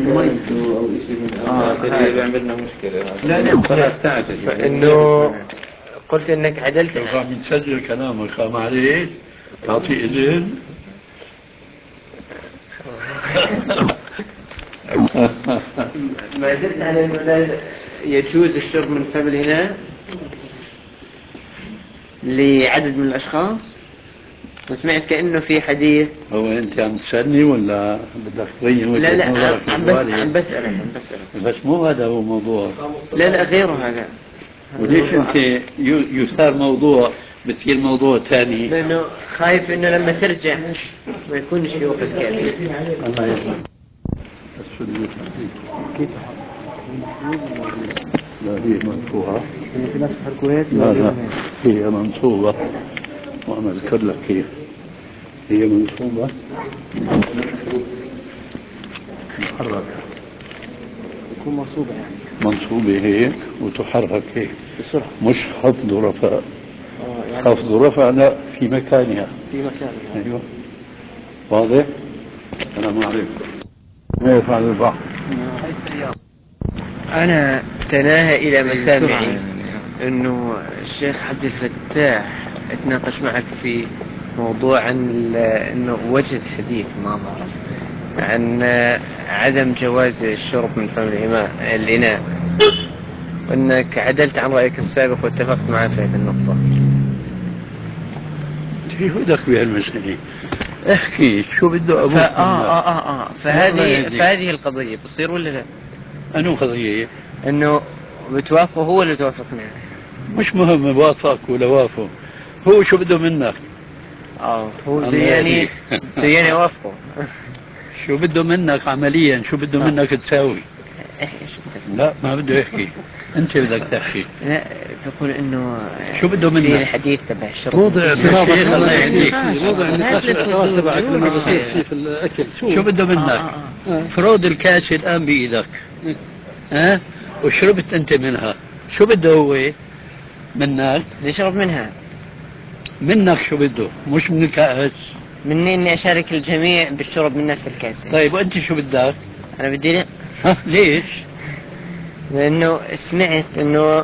أو شيء من هذا بيعمل لنا مشكلة. لا لا خلاص تعتذر إنه قلت إنك عدلت. راح نسجل كلامك خام عليك تعطي إذن. ما زلت على إنه لا يجوز الشرب من فم الإناء لعدد من الأشخاص، وسمعت كأنه في حديث. هو أنت عم تسألني ولا بدك تبين وجهة لا نظرك عم بسألك. بس مو هذا هو الموضوع. لا غيره هذا. وليش أنت يثار موضوع بتصير موضوع ثاني؟ لأنه خايف إنه لما ترجع ما يكونش في وقت كافي. الله يسلمك. كيف لا هي مرفوعة. في ناس تحركوا هيك؟ لا هي منصوبة، وأنا أذكر لك كيف هي منصوبة محركة. تكون منصوبة يعني منصوبة هيك وتحرك هيك بسرعة، مش خفض ورفع. يعني خفض ورفع لا في مكانها. في مكانها. أيوة واضح. السلام عليكم. ما يفعل البحر؟ أنا تناهى إلى مسامعي أنه الشيخ عبد الفتاح اتناقش معك في موضوع عن أنه وجه الحديث ما بعرف عن عدم جواز الشرب من فم الإناء، وأنك عدلت عن رأيك السابق واتفقت معه في هذه النقطة. في بدك بهالمسألة احكي شو بده أبوك فهذه القضية بتصير ولا لا؟ أنو قضية؟ أنه بتوافقه هو اللي توافق معه. مش مهم وافق ولا وافق، هو شو بده منك؟ هو يعني يوافقه. شو بده منك عمليا؟ شو بده منك تساوي؟ لا ما بده يحكي، انت بدك تحكي. لا بقول انه شو بده منك؟ في الحديث تبع الشرب موضع الشيخ الله يهديك، موضع النقاش الاخوات تبعك لما بصير شيء في الاكل شو بده منك؟ فرود الكاس الان بايدك، ها وشربت انت منها، شو بده هو منك؟ نشرب منها. منك شو بده؟ مش من الكاس. مني اني اشارك الجميع بالشرب من نفس الكاس. طيب وانت شو بدك؟ انا بدي لا. ليش؟ لانه سمعت انه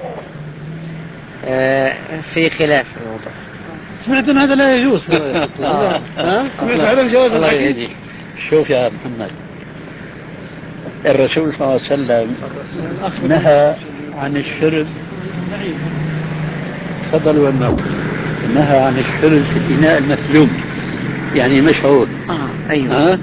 في خلاف في الموضوع. سمعت ان هذا لا يجوز. سمعت عدم جواز الحديث. شوف يا محمد، الرسول صلى الله عليه وسلم نهى عن الشرب. تفضل والنار. نهى عن الشرب في الإناء المثلوج، يعني مشعور. ايوه.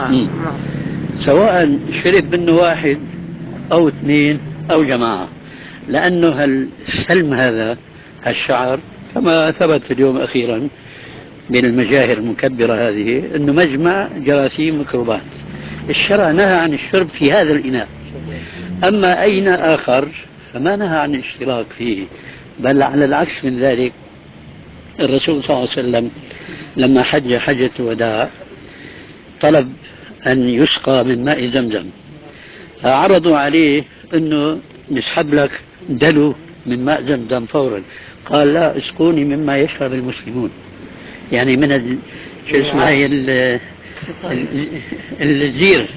سواء شرب منه واحد أو اثنين أو جماعة، لأنه هالسلم هذا هالشعر كما ثبت اليوم أخيرا من المجاهر المكبرة هذه أنه مجمع جراثيم ميكروبات. الشرع نهى عن الشرب في هذا الإناء، أما أي إناء آخر فما نهى عن الاشتراك فيه، بل على العكس من ذلك. الرسول صلى الله عليه وسلم لما حج حجة الوداع طلب أن يسقى من ماء زمزم، فعرضوا عليه أنه نسحب لك دلو من ماء زمزم فورا، قال لا، اسقوني مما يشرب المسلمون، يعني من شو اسمها هي الزير.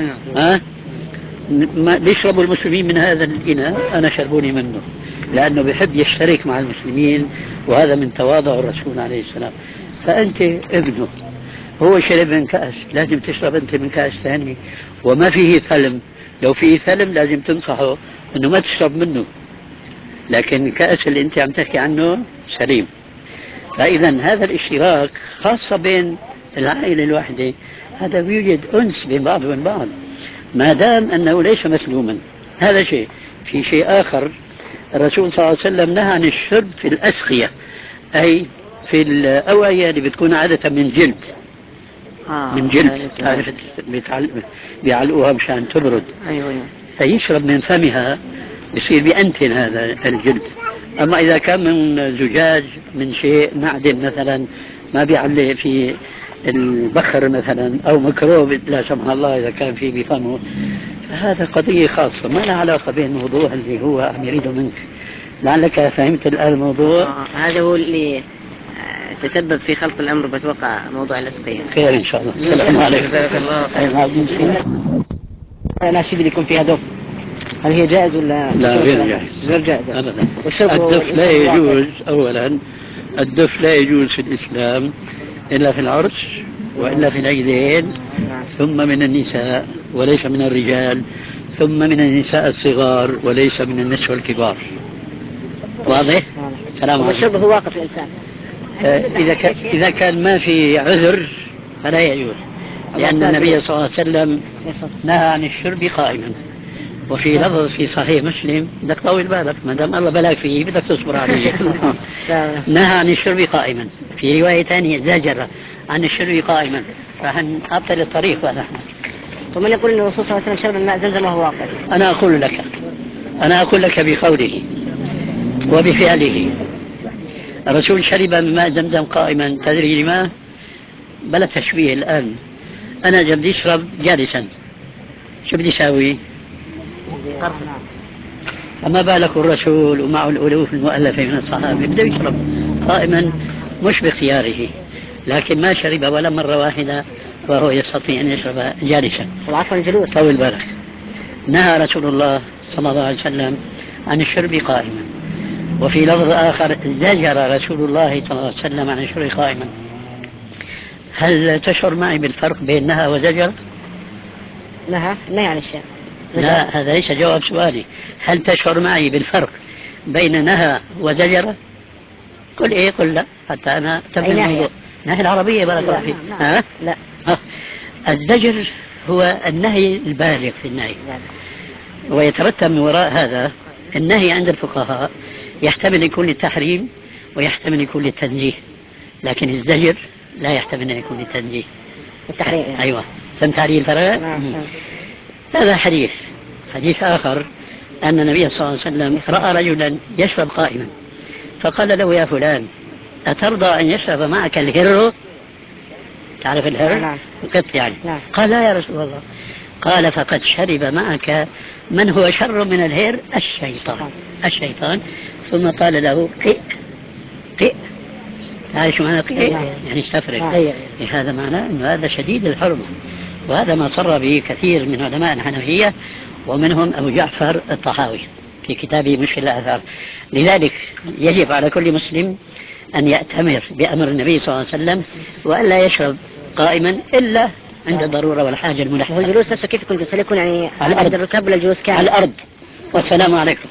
ما بيشربوا المسلمين من هذا الإناء، أنا شربوني منه، لأنه بيحب يشترك مع المسلمين، وهذا من تواضع الرسول عليه السلام. فأنت ابنه، هو شرب من كأس، لازم تشرب أنت من كأس ثاني، وما فيه ثلم. لو فيه ثلم لازم تنصحه أنه ما تشرب منه، لكن الكأس اللي أنت عم تحكي عنه سليم. فإذا هذا الاشتراك خاصة بين العائلة الواحدة، هذا بيوجد أنس بين بعض وبين بعض، ما دام أنه ليس مثلوما. هذا شيء. في شيء آخر، الرسول صلى الله عليه وسلم نهى عن الشرب في الأسقية، أي في الأوعية اللي بتكون عادة من جلد. من جلد، عرفت، بيعلقوها مشان تبرد. ايوه. فيشرب من فمها يصير بيأنتن هذا الجلد. أما إذا كان من زجاج، من شيء معدن مثلا، ما بيعلق في البخر مثلا، أو ميكروب لا سمح الله إذا كان فيه بفمه، فهذا قضية خاصة ما لها علاقة بالموضوع اللي هو عم يريده منك. لعلك فهمت الآن الموضوع. هذا هو اللي تسبب في خلق الأمر بتوقع موضوع الأسقية. خير إن شاء الله. السلام عليكم. جزاك الله خير. الأناشيد اللي يكون فيها دف، هل هي جائز ولا لا غير جائز؟ غير جائزة أبدا. والشرب الدف لا يجوز. أولا الدف لا يجوز في الإسلام إلا في العرس وإلا في العيدين، ثم من النساء وليس من الرجال، ثم من النساء الصغار وليس من النسوة الكبار. واضح؟ السلام عليكم. والشرب هو واقف الإنسان. إذا كان ما في عذر فلا يجوز، لأن النبي صلى الله عليه وسلم نهى عن الشرب قائما. وفي لفظ في صحيح مسلم، بدك طول بالك ما دام الله بلاك فيه بدك تصبر عليه. نهى عن الشرب قائما. في رواية ثانية زجر عن الشرب قائما. راح نعطل الطريق ونحن. ومن يقول أن الرسول صلى الله عليه وسلم شرب الماء زمزم وهو واقف؟ أنا أقول لك بقوله وبفعله. الرسول شرب من ماء زمزم قائما. تدري لما؟ بلا تشبيه الآن. أنا جاب بدي أشرب جالسا، شو بدي أساوي؟ فما بالك الرسول ومعه الألوف المؤلفة من الصحابة بده يشرب قائما مش باختياره، لكن ما شرب ولا مرة واحدة وهو يستطيع أن يشرب جالسا. والعفو الجلوس. طول بالك. نهى رسول الله صلى الله عليه وسلم عن الشرب قائما. وفي لفظ آخر زجر رسول الله صلى الله عليه وسلم عن الشرب قائما. هل تشعر معي بالفرق بين نهى وزجر؟ نهى عن الشيء. لا، هذا ليس جواب سؤالي. هل تشعر معي بالفرق بين نهى وزجر؟ قل إيه قل لا حتى أنا أتم الموضوع. نهي العربية بارك الله فيك. لا. الزجر هو النهي البالغ في النهي، ويترتب من وراء هذا النهي عند الفقهاء يحتمل يكون للتحريم ويحتمل يكون للتنزيه، لكن الزجر لا يحتمل أن يكون للتنزيه. التحريم يعني. أيوة، فهمت علي الفرق؟ هذا حديث آخر أن النبي صلى الله عليه وسلم رأى رجلا يشرب قائما فقال له: يا فلان، أترضى أن يشرب معك الهر؟ تعرف الهر؟ القط يعني. قال: لا يا رسول الله. قال: فقد شرب معك من هو شر من الهر، الشيطان. ثم قال له: قئ. تعرف شو معنى قئ؟ يعني استفرغ. هذا معناه أن هذا شديد الحرمة، وهذا ما صر به كثير من علماء الحنفية ومنهم أبو جعفر الطحاوي في كتابه مشكل الآثار. لذلك يجب على كل مسلم أن يأتمر بأمر النبي صلى الله عليه وسلم وأن لا يشرب قائما إلا عند الضرورة والحاجة الملحة. والجلوس نفسه كيف يكون؟ يكون يعني على الأرض، الركاب ولا الجلوس كامل؟ على الأرض. والسلام عليكم.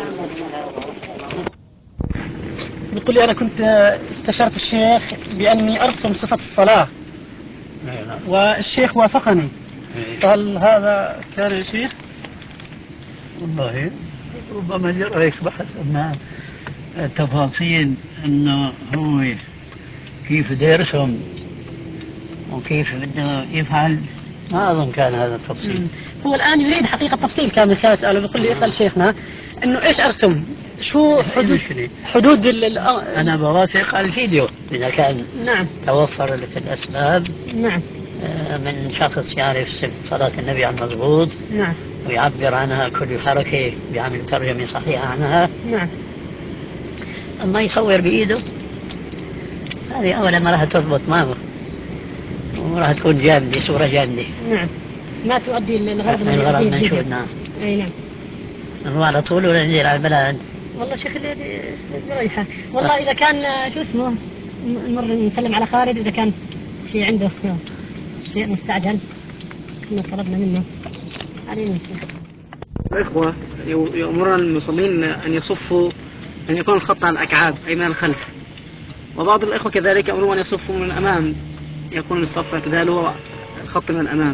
بيقول لي أنا كنت استشرت الشيخ بأني أرسم صفة الصلاة والشيخ وافقني، هل هذا كان يا شيخ؟ والله ربما جرى بحث عن التفاصيل أنه هو كيف بده يرسم وكيف بده يفعل، ما أظن كان هذا التفصيل. هو الآن يريد حقيقة تفصيل كامل كان يسأله، بيقول لي اسأل شيخنا إنه إيش أرسم، شو حدود أنا بوافق على الفيديو إذا كان نعم توفر لك الأسباب. نعم. من شخص يعرف صلاة النبي عن مضبوط، نعم، ويعبر عنها كل حركة بيعمل ترجمة صحيحة عنها. نعم. أما يصور بإيده هذه أولا ما راح تضبط معه وراح تكون جامدة، صورة جامدة. نعم، ما تؤدي للغرض الغرض منشود. نعم. أي نعم. نروح على طول ولا ننزل على البلد؟ والله شيخ اللي رايحة والله إذا كان شو اسمه نمر نسلم على خالد إذا كان في عنده شيء مستعجل كنا طلبنا منه علينا الشيخ. الإخوة يأمرون المصلين أن يصفوا، أن يكون الخط على الأكعاب أي من الخلف، وبعض الإخوة كذلك يأمرون أن يصفوا من الأمام، يكون الصف اعتداله الخط من الأمام.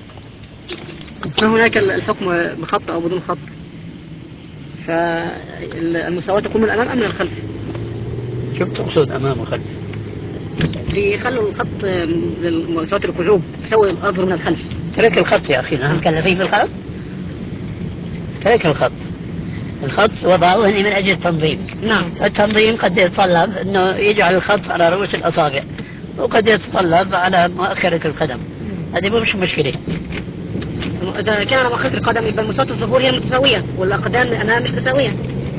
فهناك الحكم بخط أو بدون خط، فالمساواة تكون من الأمام أم من الخلف؟ شو بتقصد أمام وخلف؟ يخلوا الخط لمساواة القلوب تسوي الأظهر من الخلف. ترك الخط يا أخي، نحن مكلفين بالخط. ترك الخط وضعوه من أجل التنظيم. نعم. التنظيم قد يتطلب أنه يجعل الخط على رؤوس الأصابع وقد يتطلب على مؤخرة القدم، هذه مش مشكلة. إذا كان على مؤخرة القدم يبقى مساواة الظهور هي متساوية والأقدام الأمام مش متساوية.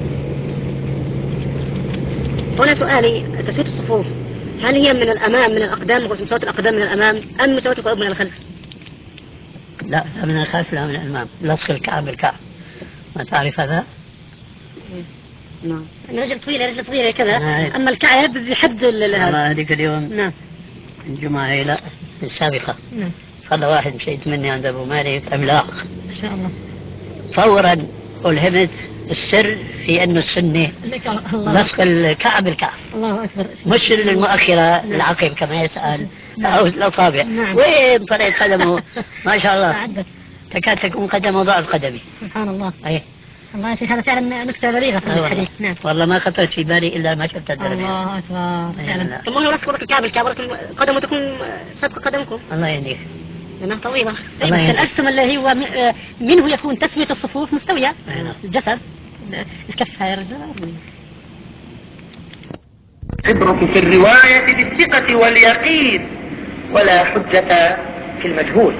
هنا سؤالي تسوية الصفوف هل هي من الأمام من الأقدام مساواة الأقدام من الأمام أم مساواة القلوب من الخلف؟ لا من الخلف لا من الأمام، لصق الكعب بالكعب، ما تعرف هذا؟ نعم. رجل طويلة رجل صغيرة كذا، أما الكعب بحد والله هذيك اليوم نعم الجمعة هي السابقة نعم صلى واحد مشيت مني عند أبو مالك عملاق ما شاء الله. فورا ألهمت السر في أنه السنة لصق الكعب بالكعب. الله أكبر. مش المؤخرة العقب كما يسأل أو الأصابع. وين طلعت قدمه ما شاء الله تكاد تكون قدمه ضعف قدمي. سبحان الله. أيه. الله يا شيخ هذا فعلا نكتة بليغة في الحديث. نعم والله ما خطرت في بالي إلا ما شفت الدرجة. الله أكبر فعلا. ثم هو لصق الكعب قدمه تكون سبق قدمكم. الله يهديك. لأنها طويلة. بس الأجسم اللي هو منه يكون تسوية الصفوف مستوية. الجسد الكف هاي الرجل. العبرة في الرواية بالثقة واليقين ولا حجة في المجهول.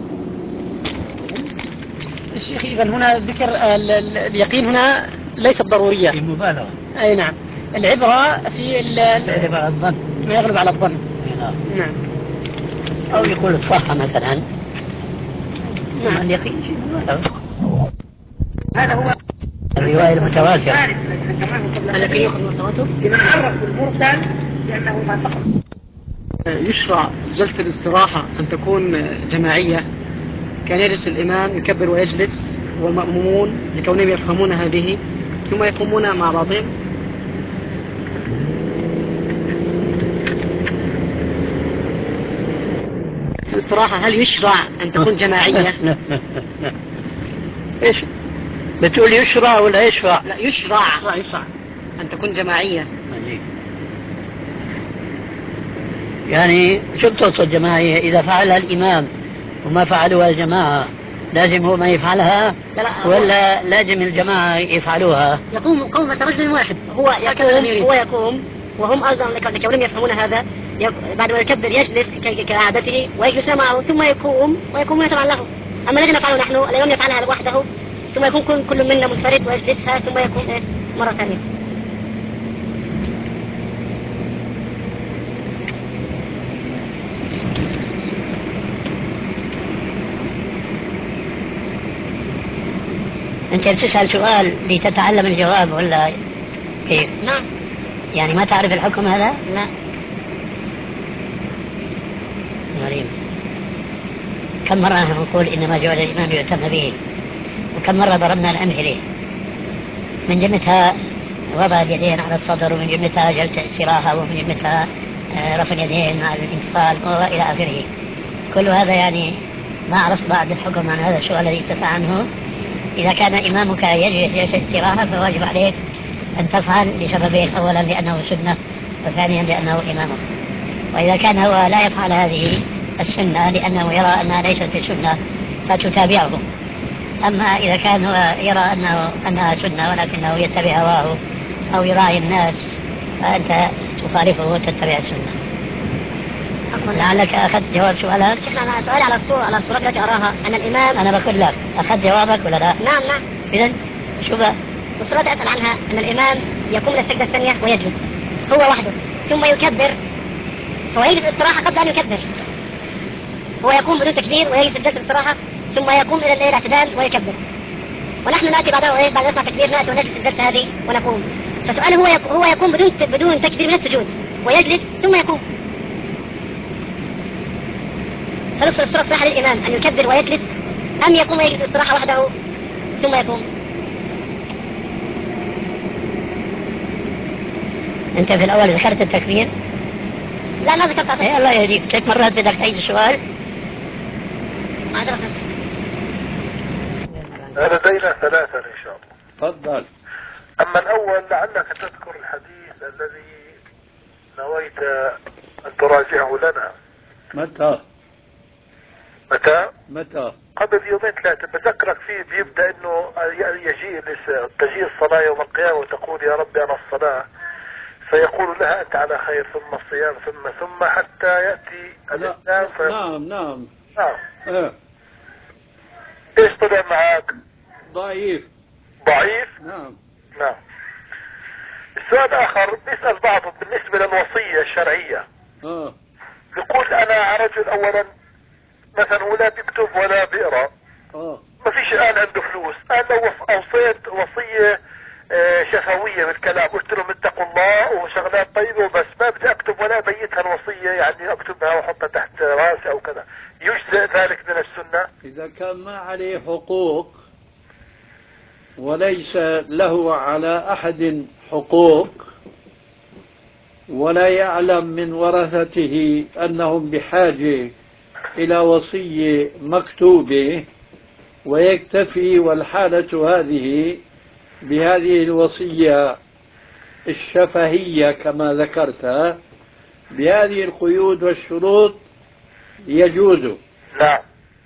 الشيخ إذا هنا ذكر اليقين هنا ليست ضرورية. المبالغة. أي نعم. العبرة في يغلب على الظن. ما يغلب على الظن. نعم. أو يقول الصحة مثلا. نعم. اليقين شيء مبالغة. هذا هو الرواية المتواترة. الذي يأخذ من التواتر لمن عرف المرسل لأنه ما فقط. يشرع جلسة الاستراحة أن تكون جماعية، كان يجلس الإمام يكبر ويجلس والمأمومون لكونهم يفهمون هذه ثم يقومون مع بعضهم. الاستراحة هل يشرع أن تكون جماعية؟ إيش بتقول يشرع ولا يشرع؟ لا يشرع أن تكون جماعية. يعني شو بتقصد جماعية؟ إذا فعلها الإمام وما فعلوها الجماعة لازم هو ما يفعلها؟ لا ولا لازم الجماعة يفعلوها؟ يقوم قومة رجل واحد، هو يقوم وهم أيضا لكونهم يفهمون هذا بعد ما يكبر يجلس كعادته ويجلس معه ثم ويقومون تبعا له. أما الذي نفعله نحن اليوم يفعلها وحده ثم يكون كل منا منفرد ويجلسها ثم يقوم مرة ثانية. أنت تسأل سؤال لتتعلم الجواب ولا كيف؟ نعم. يعني ما تعرف الحكم هذا؟ لا. غريب. كم مرة نحن نقول إنما جعل الإمام يؤتم به، وكم مرة ضربنا الأمثلة من جملتها وضع اليدين على الصدر، ومن جملتها جلسة استراحة، ومن جملتها رفع اليدين مع الانتقال وإلى آخره. كل هذا يعني ما عرفت بعد الحكم عن هذا السؤال الذي تسأل عنه. إذا كان إمامك يجري جلسة استراحة فواجب عليك أن تفعل لسببين: أولا لأنه سنة، وثانيا لأنه إمامك. وإذا كان هو لا يفعل هذه السنة لأنه يرى أنها ليست بسنة فتتابعه. أما إذا كان هو يرى أنها سنة ولكنه يتبع هواه أو يراعي الناس فأنت تخالفه وتتبع السنة. لعلك أخذت جواب سؤالك؟ شيخنا أنا سؤالي على الصورة التي أراها أن الإمام. أنا بقول لك أخذت جوابك ولا لا؟ نعم. إذن شو بقى؟ الصورة التي أسأل عنها أن الإمام يقوم للسجدة الثانية ويجلس هو وحده ثم يكبر، هو يجلس استراحة قبل أن يكبر، هو يقوم بدون تكبير ويجلس جلسة الاستراحة ثم يقوم إلى الاعتدال ويكبر، ونحن نأتي بعد ما نسمع تكبير نأتي ونجلس الجلسة هذه ونقوم. فسؤال هو يقوم بدون تكبير من السجود ويجلس ثم يقوم. فالصورة الصحيحة للإمام أن يكبر ويجلس أم يقوم ويجلس استراحة وحده ثم يقوم؟ أنت في الأول ذكرت التكبير؟ لا ما ذكرت. الله يهديك، 3 مرات بدك تعيد السؤال. معذرة. لدينا 3 إن شاء الله. تفضل. أما الأول لعلك تذكر الحديث الذي نويت أن تراجعه لنا. متى؟ قبل 2-3 بذكرك فيه بيبدأ إنه تجيء الصلاة يوم القيامة وتقول يا ربي أنا الصلاة، فيقول لها أنت على خير، ثم الصيام، ثم حتى يأتي الإسلام. نعم. إيش طلع معك؟ ضعيف. نعم. السؤال الآخر بيسأل بعضهم بالنسبة للوصية الشرعية. يقول أنا رجل أولا مثلا هو لا بيكتب ولا بيقرا، ما فيش الان عنده فلوس، قال لو اوصيت وصيه شفويه بالكلام، قلت لهم اتقوا الله وشغلات طيبه وبس، ما بدي اكتب ولا بيتها الوصيه، يعني اكتبها واحطها تحت راسي او كذا، يجزئ ذلك من السنه؟ إذا كان ما عليه حقوق وليس له على أحد حقوق ولا يعلم من ورثته أنهم بحاجة إلى وصية مكتوبة، ويكتفي والحالة هذه بهذه الوصية الشفهية كما ذكرت بهذه القيود والشروط، يجوز. نعم.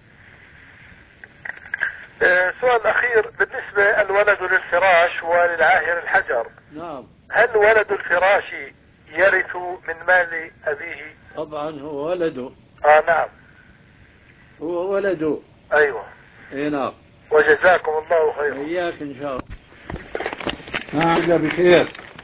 سؤال أخير بالنسبة الولد للفراش وللعاهر الحجر. نعم. هل ولد الفراش يرث من مال أبيه؟ طبعا هو ولده. نعم. هو ولده. أيوة. اي نعم. وجزاكم الله خيرا. إياك إن شاء الله. نعم بخير.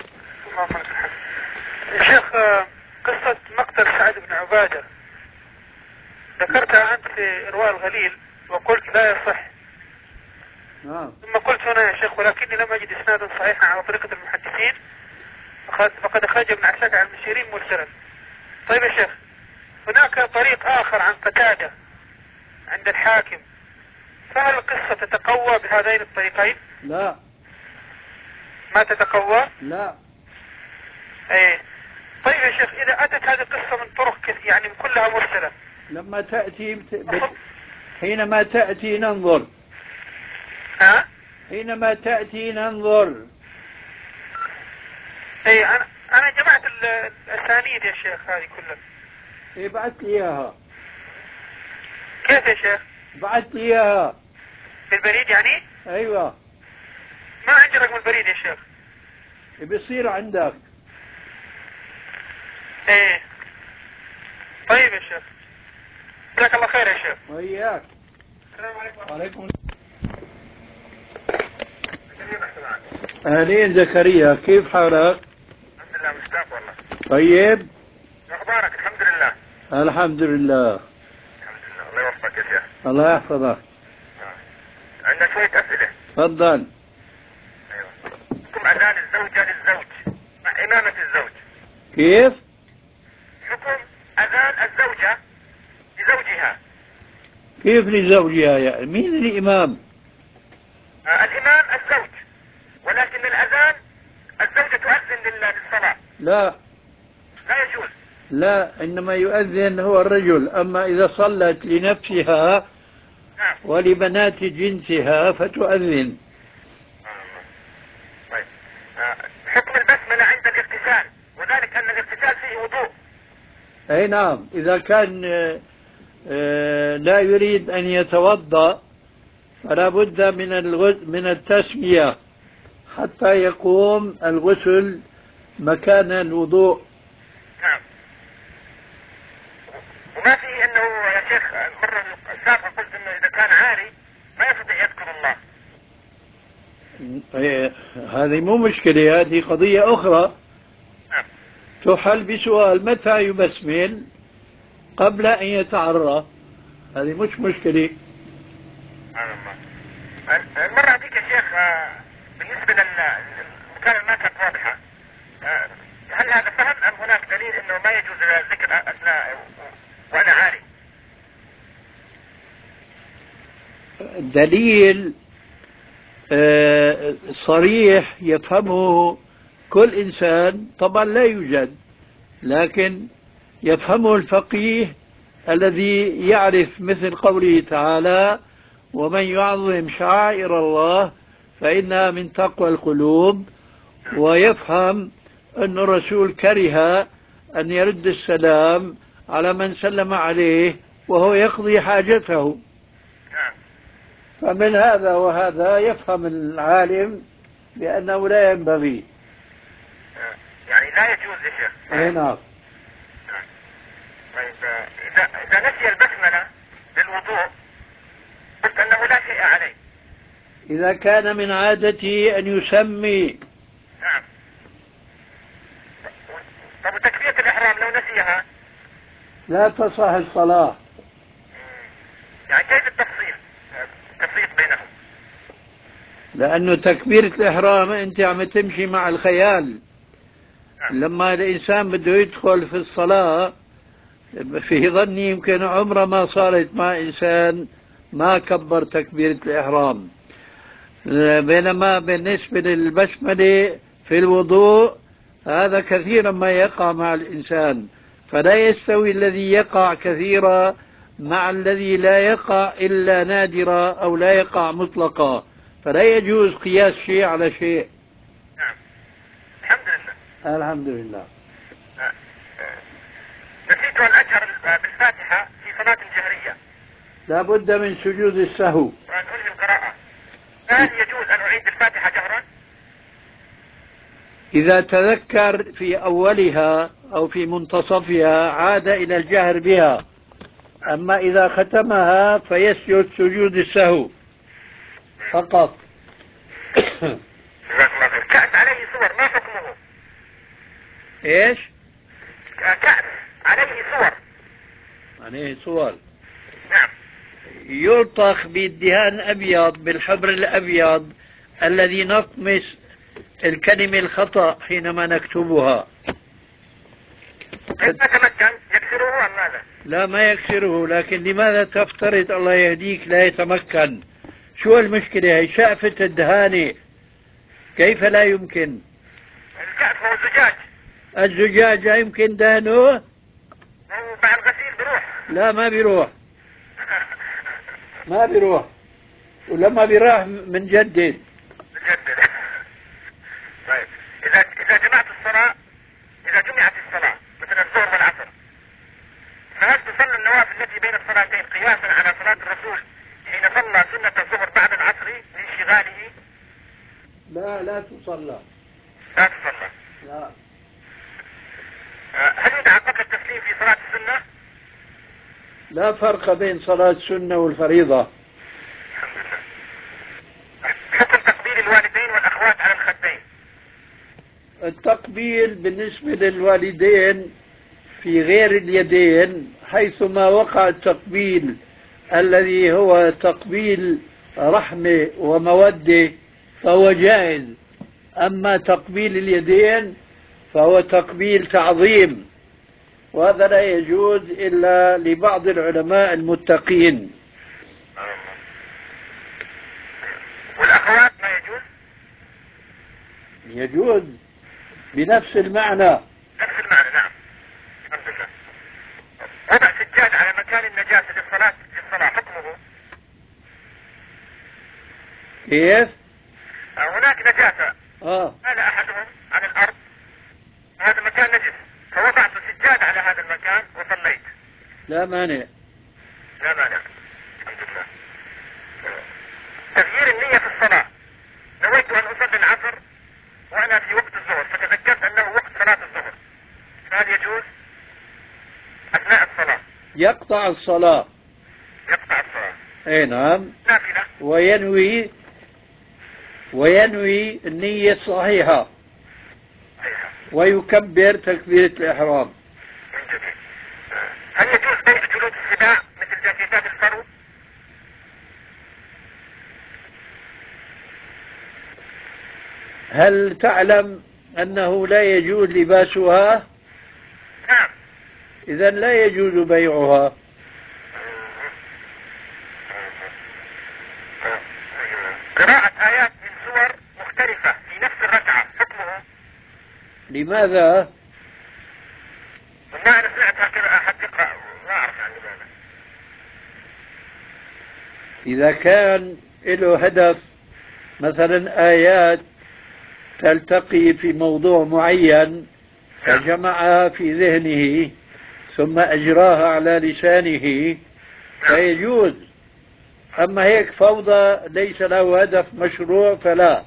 شيخ، قصة مقتل سعد بن عبادة ذكرتها أنت في إرواء الغليل وقلت لا يصح. نعم. ثم قلت هنا يا شيخ ولكني لم أجد إسنادا صحيحا على طريقة المحدثين، فقد أخرج ابن عساكر عن المشيرين مرسلا. طيب يا شيخ، هناك طريق آخر عن قتادة عند الحاكم، فهل القصة تتقوى بهذين الطريقين؟ لا. ما تتقوى؟ لا. ايه. طيب يا شيخ، إذا أتت هذه القصة من طرق يعني من كلها مرسلة، لما تأتي حينما تأتي ننظر. ها؟ حينما تأتي ننظر. ايه، أنا جمعت الأسانيد يا شيخ هذه كلها. إيه بعت لي إياها. كيف يا شيخ؟ بعت لي إياها. بالبريد يعني؟ أيوة. ما عندي رقم البريد يا شيخ. بيصير عندك. ايه. طيب يا شيخ، جزاك الله خير يا شيخ. وإياك. السلام عليكم. وعليكم. أهلين زكريا، كيف حالك؟ الحمد لله، مشتاق والله. طيب. أخبارك؟ الحمد لله. الحمد لله. الحمد لله، الله يوفقك يا شيخ. الله يحفظك. عندنا شوية أسئلة. تفضل. أيوة. حكم أذان الزوجة للزوج مع إمامة الزوج. كيف؟ حكم أذان الزوجة لزوجها. كيف لزوجها يعني؟ مين الإمام؟ الإمام الزوج، ولكن الأذان الزوجة تؤذن للصلاة. لا. لا يجوز. لا، إنما يؤذن هو الرجل، أما إذا صلت لنفسها نعم. ولبنات جنسها فتؤذن. طيب. حكم البسملة عند الاغتسال، وذلك أن الاغتسال فيه وضوء. أي نعم، إذا كان لا يريد أن يتوضأ فلا بد من التسمية حتى يقوم الغسل مكان الوضوء. نعم. وما في أنه يا شيخ المرة السابقة قلت أنه إذا كان عاري ما يستطيع يذكر الله. هذه مو مشكلة، هذه قضية أخرى. نعم. تحل بسؤال متى يبسمل قبل أن يتعرى، هذه مش مشكلة. سبحان الله. المرة هذيك يا شيخ بالنسبة للمكان ما كانت واضحة، هل هذا فهم أم هناك دليل أنه ما يجوز الذكر أثناء وأنا عاري؟ دليل صريح يفهمه كل إنسان طبعا لا يوجد، لكن يفهمه الفقيه الذي يعرف مثل قوله تعالى: ومن يعظم شعائر الله فإنها من تقوى القلوب، ويفهم أن الرسول كره أن يرد السلام على من سلم عليه وهو يقضي حاجته. فمن هذا وهذا يفهم العالم بأنه لا ينبغي. يعني لا يجوز يا شيخ. أي نعم. طيب، إذا نسي البسملة للوضوء قلت أنه لا شيء عليه. إذا كان من عادته أن يسمي. نعم. طب تكبيرة الإحرام لو نسيها؟ لا تصح الصلاة. لأنه تكبيرة الإحرام أنت عم تمشي مع الخيال. لما الإنسان بده يدخل في الصلاة في ظني يمكن عمره ما صارت مع إنسان ما كبر تكبيرة الإحرام. بينما بالنسبة للبسملة في الوضوء هذا كثيرا ما يقع مع الإنسان، فلا يستوي الذي يقع كثيرا مع الذي لا يقع إلا نادرا أو لا يقع مطلقا، فلا يجوز قياس شيء على شيء. نعم. الحمد لله. الحمد لله. نسيت أن أجهر بالفاتحة في صلاة الجهرية. لا بد من سجود السهو. وأن أنهي القراءة. هل يجوز أن أعيد الفاتحة جهرا؟ إذا تذكر في أولها أو في منتصفها عاد إلى الجهر بها، أما إذا ختمها فيسجد سجود السهو فقط. جزاك الله خير. كأس عليه صور، ما حكمه؟ إيش؟ كأس عليه صور. عليه صور. نعم. يلطخ بالدهان أبيض بالحبر الأبيض الذي نطمس الكلمة الخطأ حينما نكتبها. كيف تمكن؟ يكسره أم ماذا؟ لا ما يكسره، لكن لماذا تفترض الله يهديك لا يتمكن؟ شو المشكلة؟ هي شقفة الدهانة كيف لا يمكن؟ الكأس هو الزجاج. الزجاج لا يمكن دهنه؟ ومع الغسيل بروح. لا ما بيروح. ما بيروح، ولما بيروح منجدد. مجدد. طيب إذا جمعت الصلاة، إذا جمعت الصلاة مثل الظهر والعصر، فهل تصلي النوافل التي بين الصلاتين قياسا على صلاة الرسول حين صلى سنة الظهر بعد العصر لانشغاله؟ لا تصلى. لا تصلى. لا. هل يدعى قبل التسليم في صلاة السنة؟ لا فرق بين صلاة السنة والفريضة. حكم تقبيل الوالدين والأخوات على الخدين. التقبيل بالنسبة للوالدين في غير اليدين حيثما وقع التقبيل الذي هو تقبيل رحمة ومودة فهو جائز، أما تقبيل اليدين فهو تقبيل تعظيم، وهذا لا يجوز إلا لبعض العلماء المتقين. والأخوات ما يجوز؟ يجوز بنفس المعنى. نفس المعنى. نعم. الحمد لله. وضع سجاد على مكان النجاسة للصلاة حكمه؟ كيف؟ هناك نجاسة قال أحدهم على الأرض هذا مكان نجس، فوضعت سجاد على هذا المكان وصليت. لا مانع. لا مانع. الحمد لله. تغيير النية في الصلاة. نويت أن أصلي العصر وأنا في وقت الظهر، فتذكرت أنه وقت صلاة الظهر، فهل يجوز أثناء الصلاة؟ يقطع الصلاة. يقطع الصلاة. اي نعم. نافلة. وينوي النية الصحيحة ويكبر تكبيرة الإحرام. هل يجوز بيع جلود السباع مثل جاكيتات الفرو؟ هل تعلم أنه لا يجوز لباسها؟ نعم. إذا لا يجوز بيعها. قراءة آيات من سور مختلفة في نفس الركعة حكمه؟ لماذا؟ والله أنا سمعتها كذا أحد يقرأ ما أعرف عن لماذا. إذا كان له هدف مثلا آيات تلتقي في موضوع معين فجمعها في ذهنه ثم أجراها على لسانه فيجوز، أما هيك فوضى ليس له هدف مشروع فلا.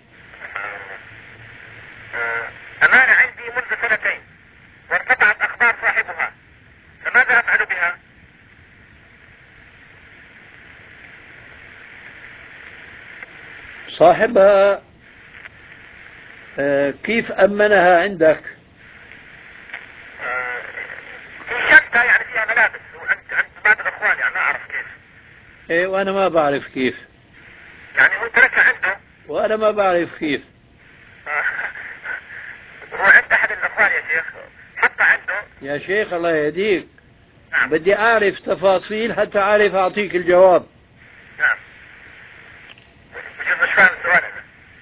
أمانة عندي منذ 2 سنين وارتفعت أخبار صاحبها، فماذا أفعل بها؟ صاحبها كيف أمنها عندك؟ في شنطة يعني فيها ملابس وعند بعض الأخوان، يعني ما أعرف كيف. إيه وأنا ما بعرف كيف. يعني هو تركها عنده وأنا ما بعرف كيف. هو عند أحد الإخوان يا شيخ، حتى عنده. يا شيخ الله يهديك، بدي أعرف تفاصيل حتى أعرف أعطيك الجواب. نعم. مش فاهم السؤال أنا.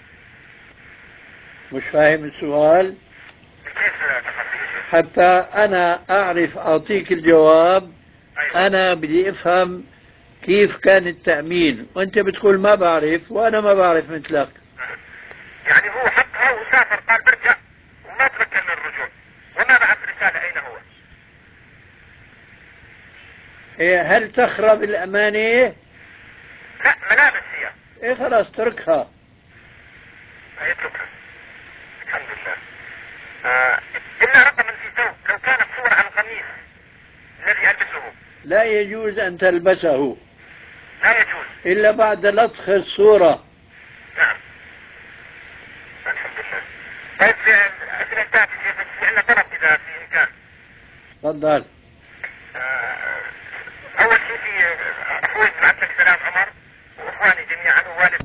مش فاهم السؤال؟ كيف تفاصيل يا شيخ؟ حتى أنا أعرف أعطيك الجواب. أيوة. أنا بدي أفهم كيف كان التأمين، وأنت بتقول ما بعرف وأنا ما بعرف مثلك. يعني هو حتى هو سافر قال برجع وما تمكن من الرجوع وما بعث رسالة أين هو. إيه هل تخرب الأمانة؟ لا ملابس هي. إيه خلاص تركها. يتركها. الحمد لله. إلا رقما في ثوب لو كانت صورة على القميص الذي يلبسه. لا يجوز أن تلبسه لا يجوز إلا بعد لطخ الصورة. نعم. الحمد لله. طيب أسئلة انتهت يا شيخ، بس في عندنا طلب إذا في إمكان. تفضل. أول شيء في أخوي بعث لك سلام عمر وإخواني جميعا ووالد.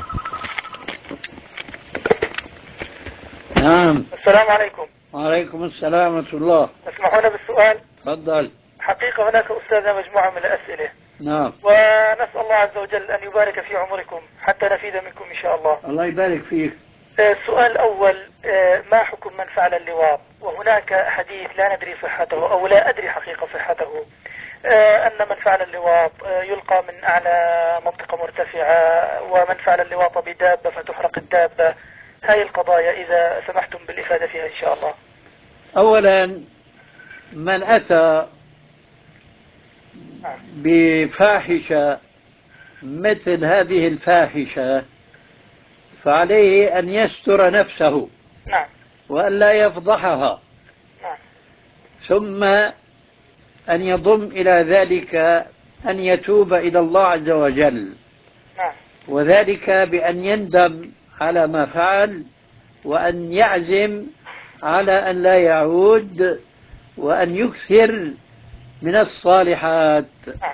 نعم. السلام عليكم. وعليكم السلام ورحمة الله. تسمحون بالسؤال؟ تفضل. حقيقة هناك أستاذنا مجموعة من الأسئلة، نعم. ونسأل الله عز وجل أن يبارك في عمركم حتى نفيد منكم إن شاء الله. الله يبارك فيك. السؤال الأول، ما حكم من فعل اللواط؟ وهناك حديث لا ندري صحته أو لا أدري حقيقة صحته، أن من فعل اللواط يلقى من أعلى منطقة مرتفعة، ومن فعل اللواط بدابة فتحرق الدابة. هذه القضايا إذا سمحتم بالإفادة فيها إن شاء الله. أولا من أتى بفاحشة مثل هذه الفاحشة فعليه أن يستر نفسه. نعم. وأن لا يفضحها. نعم. ثم أن يضم إلى ذلك أن يتوب إلى الله عز وجل. نعم. وذلك بأن يندم على ما فعل، وأن يعزم على أن لا يعود، وأن يكثر من الصالحات.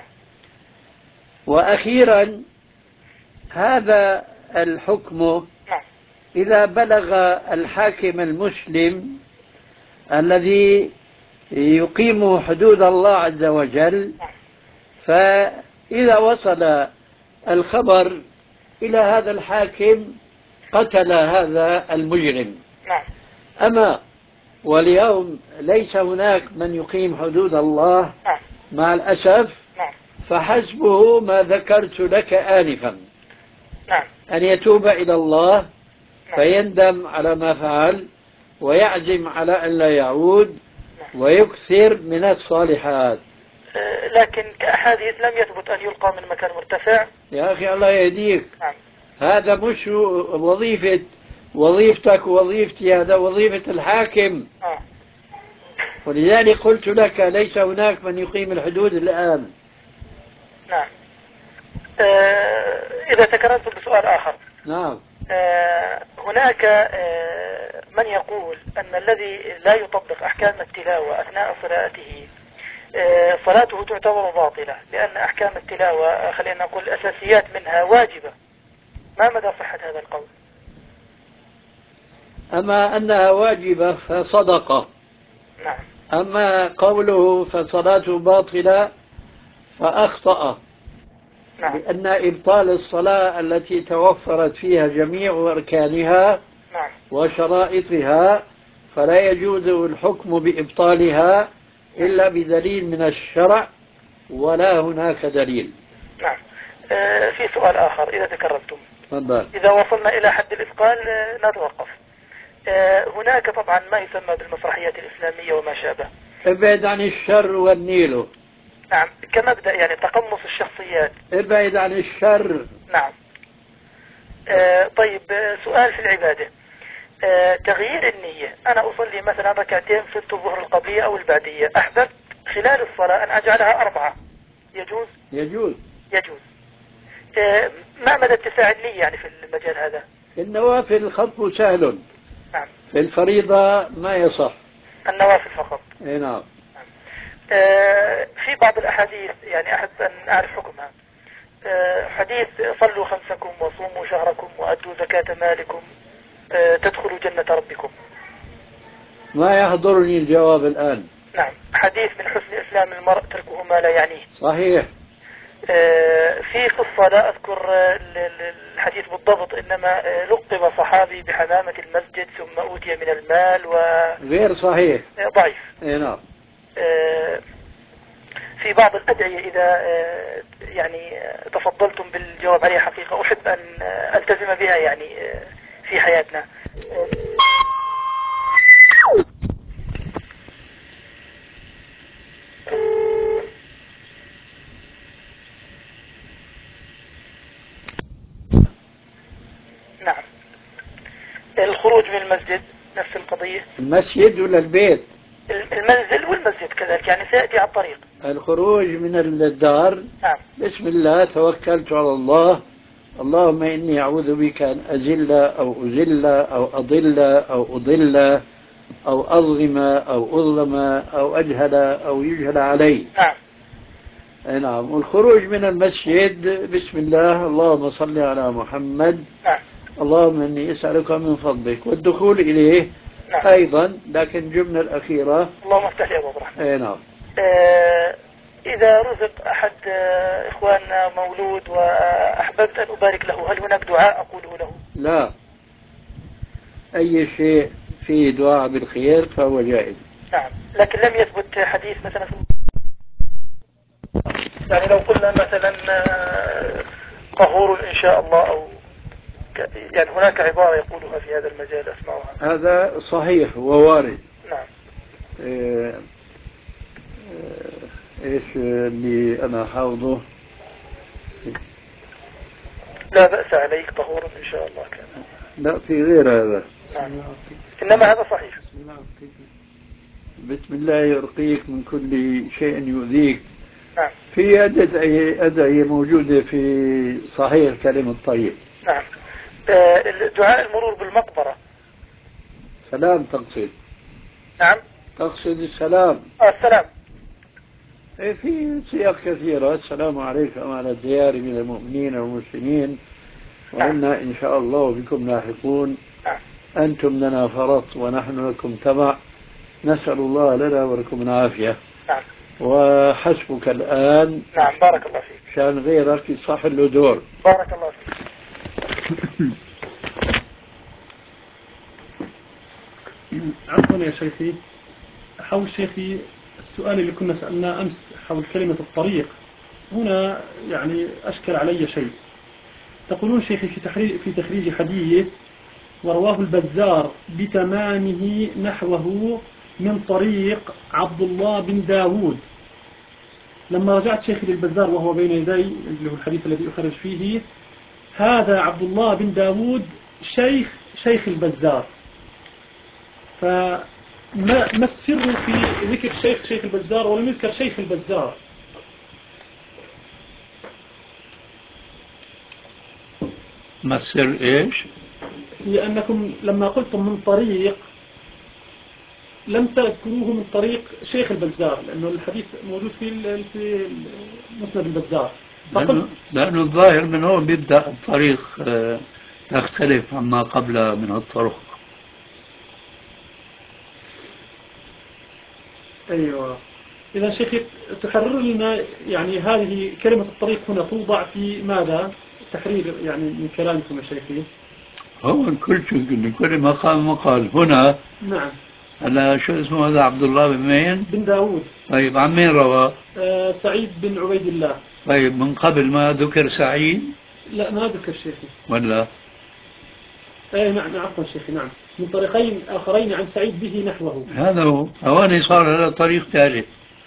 وأخيرا هذا الحكم إذا بلغ الحاكم المسلم الذي يقيم حدود الله عز وجل، فإذا وصل الخبر إلى هذا الحاكم قتل هذا المجرم. أما واليوم ليس هناك من يقيم حدود الله مع الأسف، فحسبه ما ذكرت لك آنفا، أن يتوب إلى الله فيندم على ما فعل ويعزم على أن لا يعود ويكثر من الصالحات. لكن كأحاديث لم يثبت أن يلقى من مكان مرتفع. يا أخي الله يهديك، هذا مش وظيفتك ووظيفتي، هذا وظيفة الحاكم. ولذلك قلت لك ليس هناك من يقيم الحدود الآن. نعم. إذا تكررت بسؤال آخر. نعم. هناك من يقول أن الذي لا يطبق أحكام التلاوة أثناء صلاته صلاته تعتبر باطلة، لأن أحكام التلاوة خلينا نقول الأساسيات منها واجبة. ما مدى صحة هذا القول؟ أما أنها واجبة فصدقة. نعم. أما قوله فصلاته باطلة فأخطأ. نعم. لأن إبطال الصلاة التي توفرت فيها جميع أركانها وشرائطها فلا يجوز الحكم بإبطالها إلا بدليل من الشرع، ولا هناك دليل. نعم. في سؤال آخر إذا تكررتم. تفضل. إذا وصلنا إلى حد الإثقال نتوقف. هناك طبعا ما يسمى بالمسرحيات الإسلامية وما شابه. ابعد عن الشر والنيل. نعم. كمبدأ يعني تقمص الشخصيات. ابعد عن الشر. نعم. طيب سؤال في العبادة. تغيير النية، أنا أصلي مثلا ركعتين في الظهر القبلية أو البعدية، أحببت خلال الصلاة أن أجعلها 4، يجوز؟ يجوز. يجوز. ما مدى اتساع النية يعني في المجال هذا؟ النوافل الخطب سهل. نعم. في الفريضة ما يصح. النوافل فقط. اي نعم. في بعض الأحاديث يعني أحب أن أعرف حكمها. حديث صلوا خمسكم وصوموا شهركم وأدوا زكاة زكاة مالكم تدخلوا جنة ربكم. ما يحضرني الجواب الآن. نعم. حديث من حسن إسلام المرء تركه ما لا يعنيه. صحيح. في قصة لا أذكر الحديث بالضبط، إنما لقب صحابي بحمامة المسجد ثم أوتي من المال غير صحيح. ضعيف. نعم. في بعض الأدعية إذا يعني تفضلتم بالجواب عليها حقيقة أحب أن ألتزم بها يعني في حياتنا. نعم. الخروج من المسجد نفس القضية. المسجد ولا البيت؟ المنزل والمسجد كذلك، يعني سيأتي على الطريق. الخروج من الدار. نعم. بسم الله توكلت على الله، اللهم إني أعوذ بك أن أزل أو أزل أو أضل أو أضل أو أظلم أو أظلم أو أجهل أو يجهل علي. نعم. نعم. والخروج من المسجد بسم الله، اللهم صل على محمد. نعم. اللهم إني أسألك من فضلك، والدخول إليه. نعم. أيضا، لكن الجملة الأخيرة اللهم افتح لي أبواب الرحمة. نعم. إذا رزق أحد إخواننا مولود وأحببت أن أبارك له، هل هناك دعاء أقوله له؟ لا، أي شيء فيه دعاء بالخير فهو جائز. نعم. لكن لم يثبت حديث مثلا يعني لو قلنا مثلا طهور إن شاء الله، أو يعني هناك عبارة يقولها في هذا المجال أسمعها. هذا صحيح ووارد. نعم. إيش اللي أنا حافظه؟ لا بأس عليك طهور إن شاء الله كان. لا، في غير هذا. نعم. إنما هذا صحيح. بسم الله يرقيك من كل شيء يؤذيك. نعم. في أدعية موجودة في صحيح كلمة طيب. نعم. دعاء المرور بالمقبرة. سلام تقصد؟ نعم. تقصد السلام. السلام. في سياق كثيرة، السلام عليكم وعلى الديار من المؤمنين والمسلمين وإنا إن شاء الله بكم لاحقون. أنتم لنا فرط ونحن لكم تبع، نسأل الله لنا ولكم العافية. نعم. وحسبك الآن. نعم. بارك الله فيك. شان غيرك يصح له دور. بارك الله فيك. عفوا يا شيخي، حول شيخي السؤال اللي كنا سألناه أمس حول كلمة الطريق، هنا يعني أشكل علي شيء. تقولون شيخي في تخريج حديث ورواه البزار بتمامه نحوه من طريق عبد الله بن داود. لما رجعت شيخي للبزار وهو بين يدي اللي هو الحديث الذي أخرج فيه، هذا عبد الله بن داود شيخ البزار، فما السر في ذكر شيخ البزار ولم يذكر شيخ البزار؟ ما السر إيش؟ هي أنكم لما قلتم من طريق لم تذكروه من طريق شيخ البزار، لأنه الحديث موجود في مسند البزار. لأنه الظاهر من هون بيبدأ الطريق يختلف عما قبل من الطرق. أيوة. إذا شيخي تحرر لنا يعني هذه كلمة الطريق هنا توضع في ماذا؟ تحرير يعني من كلامكم يا شيخي. هو كل مقال هنا. نعم. هلا شو اسمه هذا؟ عبد الله بن مين؟ بن داود. طيب عن مين روى؟ سعيد بن عبيد الله. طيب من قبل ما ذكر سعيد؟ لا ما ذكر شيخي. ولا؟ نعم عفوا شيخي، نعم من طريقين آخرين عن سعيد به نحوه. هذا هو. هون صار هذا طريق ثالث.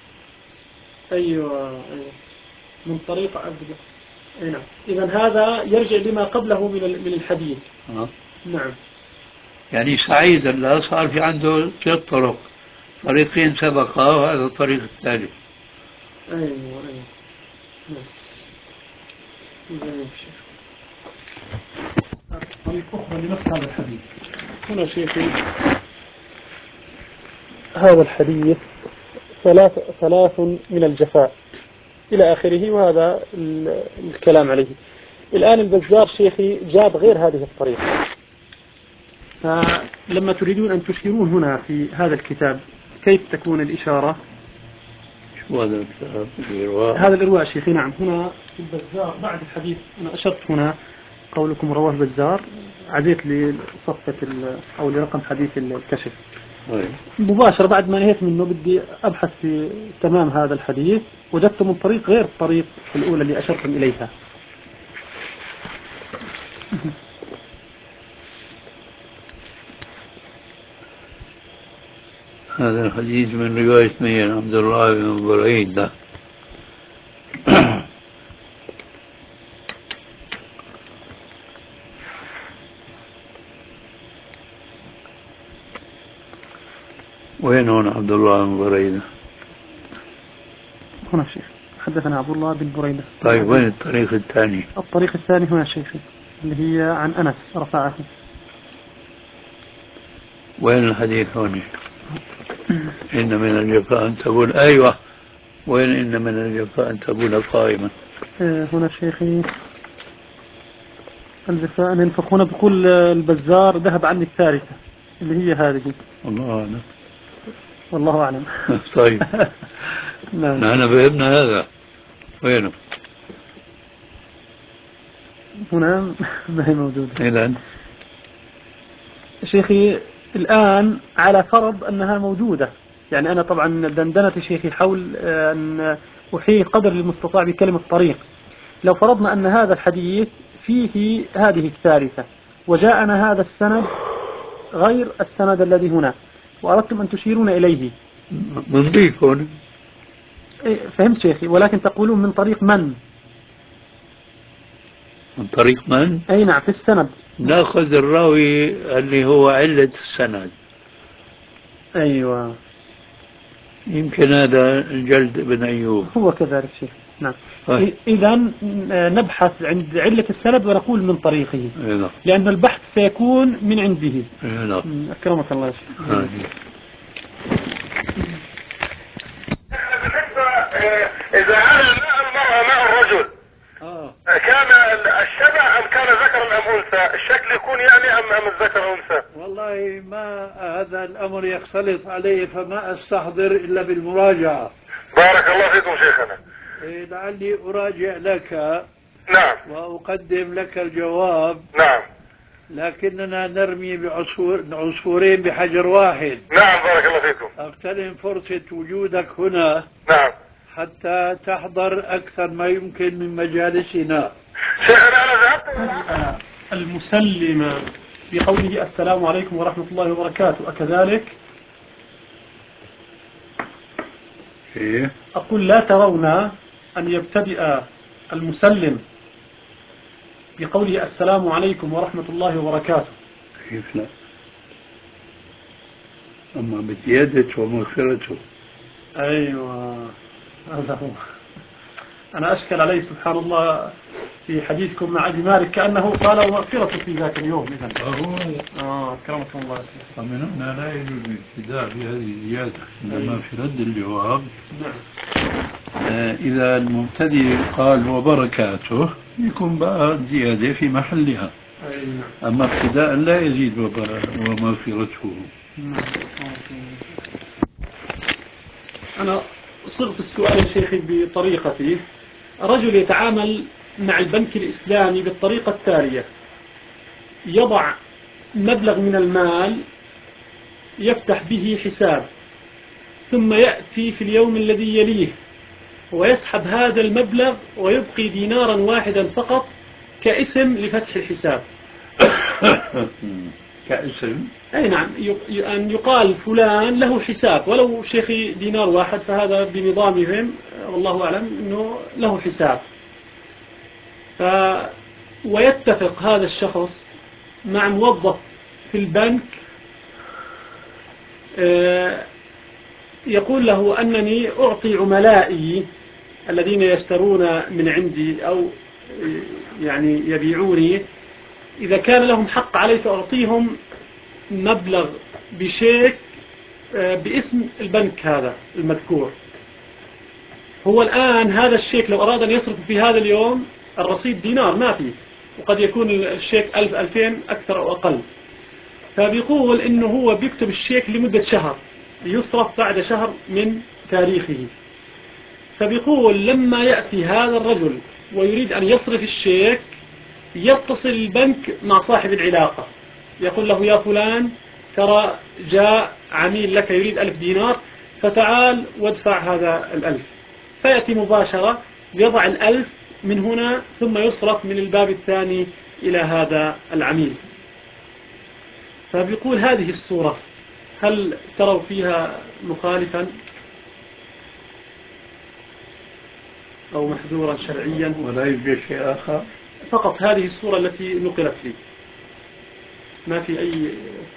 أيوة من طريق عبد الله. أي نعم. إذا هذا يرجع لما قبله من الحديث. نعم. يعني سعيد الله صار في عنده 3 طرق، طريقين سبقا وهذا الطريق الثالث. أيوة. نعم. طريق أخرى لنفس هذا الحديث. هنا شيخي هذا الحديث 3 من الجفاء إلى آخره، وهذا الكلام عليه. الآن البزار شيخي جاب غير هذه الطريقة، فلما تريدون أن تشيرون هنا في هذا الكتاب كيف تكون الإشارة؟ شو هذا الكتاب؟ الإرواء. هذا الإرواء شيخي. نعم، هنا في البزار بعد الحديث أنا أشرت هنا قولكم رواه البزار، عزيت لصفحة أو لرقم حديث الكشف. مباشرة بعد ما نهيت منه بدي أبحث في تمام هذا الحديث، وجدت من طريق غير الطريق الأولى اللي أشرتم إليها. هذا الحديث من رواية مين؟ عبد الله بن بريدة. وين هون عبد الله بن بريدة؟ هنا شيخ، حدثنا عبد الله بن بريدة. طيب وين الطريق الثاني؟ الطريق الثاني هنا شيخي، اللي هي عن أنس رفعه. وين الحديث هون؟ إن من الجفاء أن تكون، أيوة، وين إن من الجفاء أن تكون قائما؟ هنا شيخي الجفاء أن ينفخ. هنا بيقول البزار ذهب عني الثالثة اللي هي هذه. الله أعلم. والله أعلم. طيب. نعم. نحن فهمنا هذا. وينه؟ هنا ما هي موجودة. إذن شيخي الآن على فرض أنها موجودة، يعني أنا طبعا دندنت شيخي حول أن أحيي قدر المستطاع بكلمة طريق. لو فرضنا أن هذا الحديث فيه هذه الثالثة وجاءنا هذا السند غير السند الذي هنا وأردتم أن تشيرون إليه، نضيف هون. فهمت شيخي، ولكن تقولون من طريق من؟ من طريق من؟ أي نعم، في السند ناخذ الراوي اللي هو علة السند. أيوة، يمكن هذا الجلد بن أيوب. هو كذلك شيخ. نعم. إذا نبحث عند علة السند ونقول من طريقه، لأن البحث سيكون من عنده. أكرمك الله يا شيخ. إذا على ماء المرأة ماء الرجل كان الشبع أم كان ذكرا أم أنثى؟ الشكل يكون يعني أم الذكر أنثى؟ والله ما هذا الأمر يختلط عليه، فما أستحضر إلا بالمراجعة. بارك الله فيكم شيخنا. لعلي أراجع لك. نعم. وأقدم لك الجواب. نعم. لكننا نرمي بعصفورين بحجر واحد. نعم بارك الله فيكم. أغتنم فرصة وجودك هنا. نعم. حتى تحضر أكثر ما يمكن من مجالسنا. شيخنا أنا ذهبت المسلمة بقوله السلام عليكم ورحمة الله وبركاته، أكذلك؟ إيه؟ أقول لا ترون أن يبتدئ المسلم بقوله السلام عليكم ورحمة الله وبركاته؟ كيف لا؟ أما بزيادة ومغفرته. أيوة، هذا هو. أنا أشكل عليه سبحان الله في حديثكم مع أبي مالك كأنه قال ومغفرته في ذاك اليوم. إذن أكرمكم الله. ومن هنا لا يجوز الابتداء بهذه الزيادة، إنما في رد الجواب. إذا المبتدئ قال وبركاته يكون بقى زيادة في محلها. أما ابتداء لا يزيد ومغفرته. أنا صغت السؤال يا شيخي بطريقتي. رجل يتعامل مع البنك الإسلامي بالطريقة التالية: يضع مبلغ من المال يفتح به حساب، ثم يأتي في اليوم الذي يليه ويسحب هذا المبلغ ويبقي دينارا واحدا فقط كاسم لفتح الحساب. كاسم؟ أي نعم، أن يقال فلان له حساب ولو شيخي دينار واحد، فهذا بنظامهم والله أعلم أنه له حساب. ويتفق هذا الشخص مع موظف في البنك يقول له أنني أعطي عملائي الذين يشترون من عندي أو يعني يبيعوني، إذا كان لهم حق علي فأعطيهم مبلغ بشيك باسم البنك هذا المذكور. هو الآن هذا الشيك لو أراد أن يصرف في هذا اليوم الرصيد دينار ما في، وقد يكون الشيك 1000 2000 أكثر أو أقل. فبيقول إنه هو بيكتب الشيك لمدة شهر يصرف بعد شهر من تاريخه. فبيقول لما يأتي هذا الرجل ويريد أن يصرف الشيك يتصل البنك مع صاحب العلاقة يقول له يا فلان ترى جاء عميل لك يريد 1000 دينار فتعال وادفع هذا 1000. فيأتي مباشرة يضع 1000 من هنا ثم يصرف من الباب الثاني إلى هذا العميل. فبيقول هذه الصورة هل تروا فيها مخالفا أو محذورا شرعيا؟ ولا يوجد شيء آخر؟ فقط هذه الصورة التي نقلت لي، ما في أي.